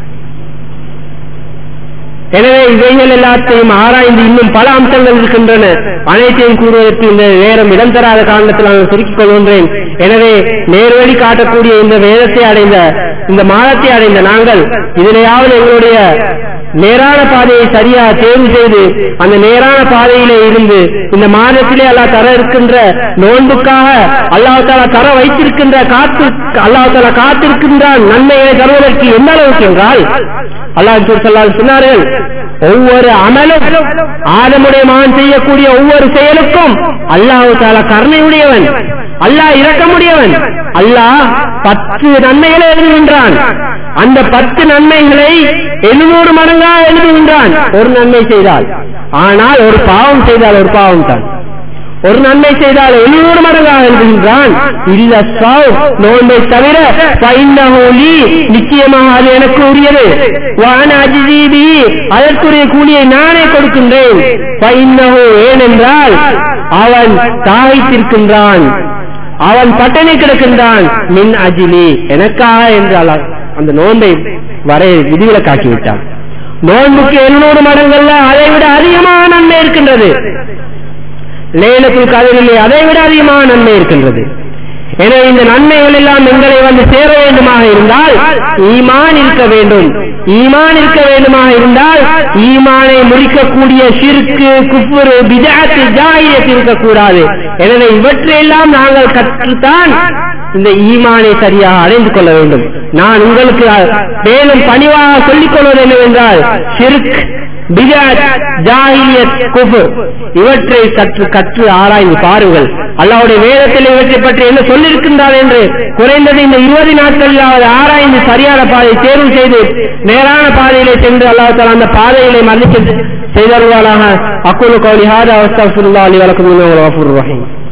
Speaker 1: எனவே இவைகள் எல்லாத்தையும் ஆராய்ந்து இன்னும் பல அம்சங்கள் இருக்கின்றன. அனைத்தையும் கூறுவதற்கு இந்த நேரம் இடம் தராத காரணத்தில் நான் சுருக்கிக் கொள்கின்றேன். எனவே நேர்வழி காட்டக்கூடிய இந்த வேதத்தை அடைந்த, இந்த மாதத்தை அடைந்த நாங்கள் இதிலேயாவது எங்களுடைய நேரான பாதையை சரியா தேர்வு செய்து அந்த நேரான பாதையிலே இருந்து இந்த மாதத்திலே அல்லாஹ் தர இருக்கின்ற நோன்புக்காக அல்லாஹ் தஆலா தர வைத்திருக்கின்ற அல்லாஹ் தஆலா காத்திருக்கின்றான் நன்மைகளை தருவதற்கு எந்த அளவுக்கு என்றால், அல்லாஹ் சொன்னார்கள், ஒவ்வொரு அமலும் ஆதமுடைய மகன் செய்யக்கூடிய ஒவ்வொரு செயலுக்கும் அல்லாஹ் தஆலா கருணையுடையவன், அல்லாஹ் இரக்கமுடையவன். அல்லாஹ் 10 நன்மைகளை எழுதுகின்றான். அந்த 10 நன்மைகளை 700 மடங்காக எழுதுகின்றான் ஒரு நன்மை செய்தால். ஆனால் ஒரு பாவம் செய்தால் ஒரு பாவம் தான். ஒரு நன்மை செய்தால் 700 மடங்காக எழுதுகின்றான். இல்ல நோன்பை தவிர நிச்சயமாக அது எனக்கு உரியது, அதற்குரிய கூலியை நானே கொடுக்கின்றேன். ஏனென்றால் அவன் தாய்த்திருக்கின்றான், அவன் பட்டணி கிடக்கின்றான். மின் அஜிலி எனக்காக என்றால் அந்த நோன்பை வரை விதிவிலக்காக்கிவிட்டான். நோன்புக்கு 700 மடங்கள்ல அதைவிட அதிகமான நன்மை இருக்கின்றது. லைலத்துல் கத்ரிலே அதைவிட அதிகமான நன்மை இருக்கின்றது. எனவே இந்த நன்மைகள் எல்லாம் எங்களை வந்து சேர வேண்டுமாக இருந்தால் ஈமான் இருக்க வேண்டும். ஈமான் இருக்க வேண்டுமாக இருந்தால் ஈமானை முறிக்கக்கூடிய ஷிர்க், குஃப்ர், பித்அத், ஜாஹிலியத் இருக்கக்கூடாது. எனவே இவற்றையெல்லாம் நாங்கள் கற்றுத்தான் இந்த ஈமானை சரியாக அடைந்து கொள்ள வேண்டும். நான் உங்களுக்கு மேலும் பணிவாக சொல்லிக் கொள்வது என்னவென்றால் ஷிர்க், பித்அத், ஜாஹிலியத், குஃப்ர் இவற்றை கற்று ஆராய்ந்து பாருங்கள். அல்லாஹ்வுடைய வேதத்தில் இவற்றை பற்றி என்ன சொல்லியிருக்கின்றார் என்று குறைந்தது இந்த 20 நாட்களில் ஆராய்ந்து சரியான பாதையை தேர்வு செய்து நேரான பாதையிலே சென்று அல்லாஹ் தஆலா அந்த பாதையிலே மன்னிக்க செய்தருள்வானாக. அக்கூலு கௌலி ஹாதா வஸ்தக்ஃபிருல்லாஹ் லி வ லக்கும் இன்னஹு கஃூருர் ரஹீம்.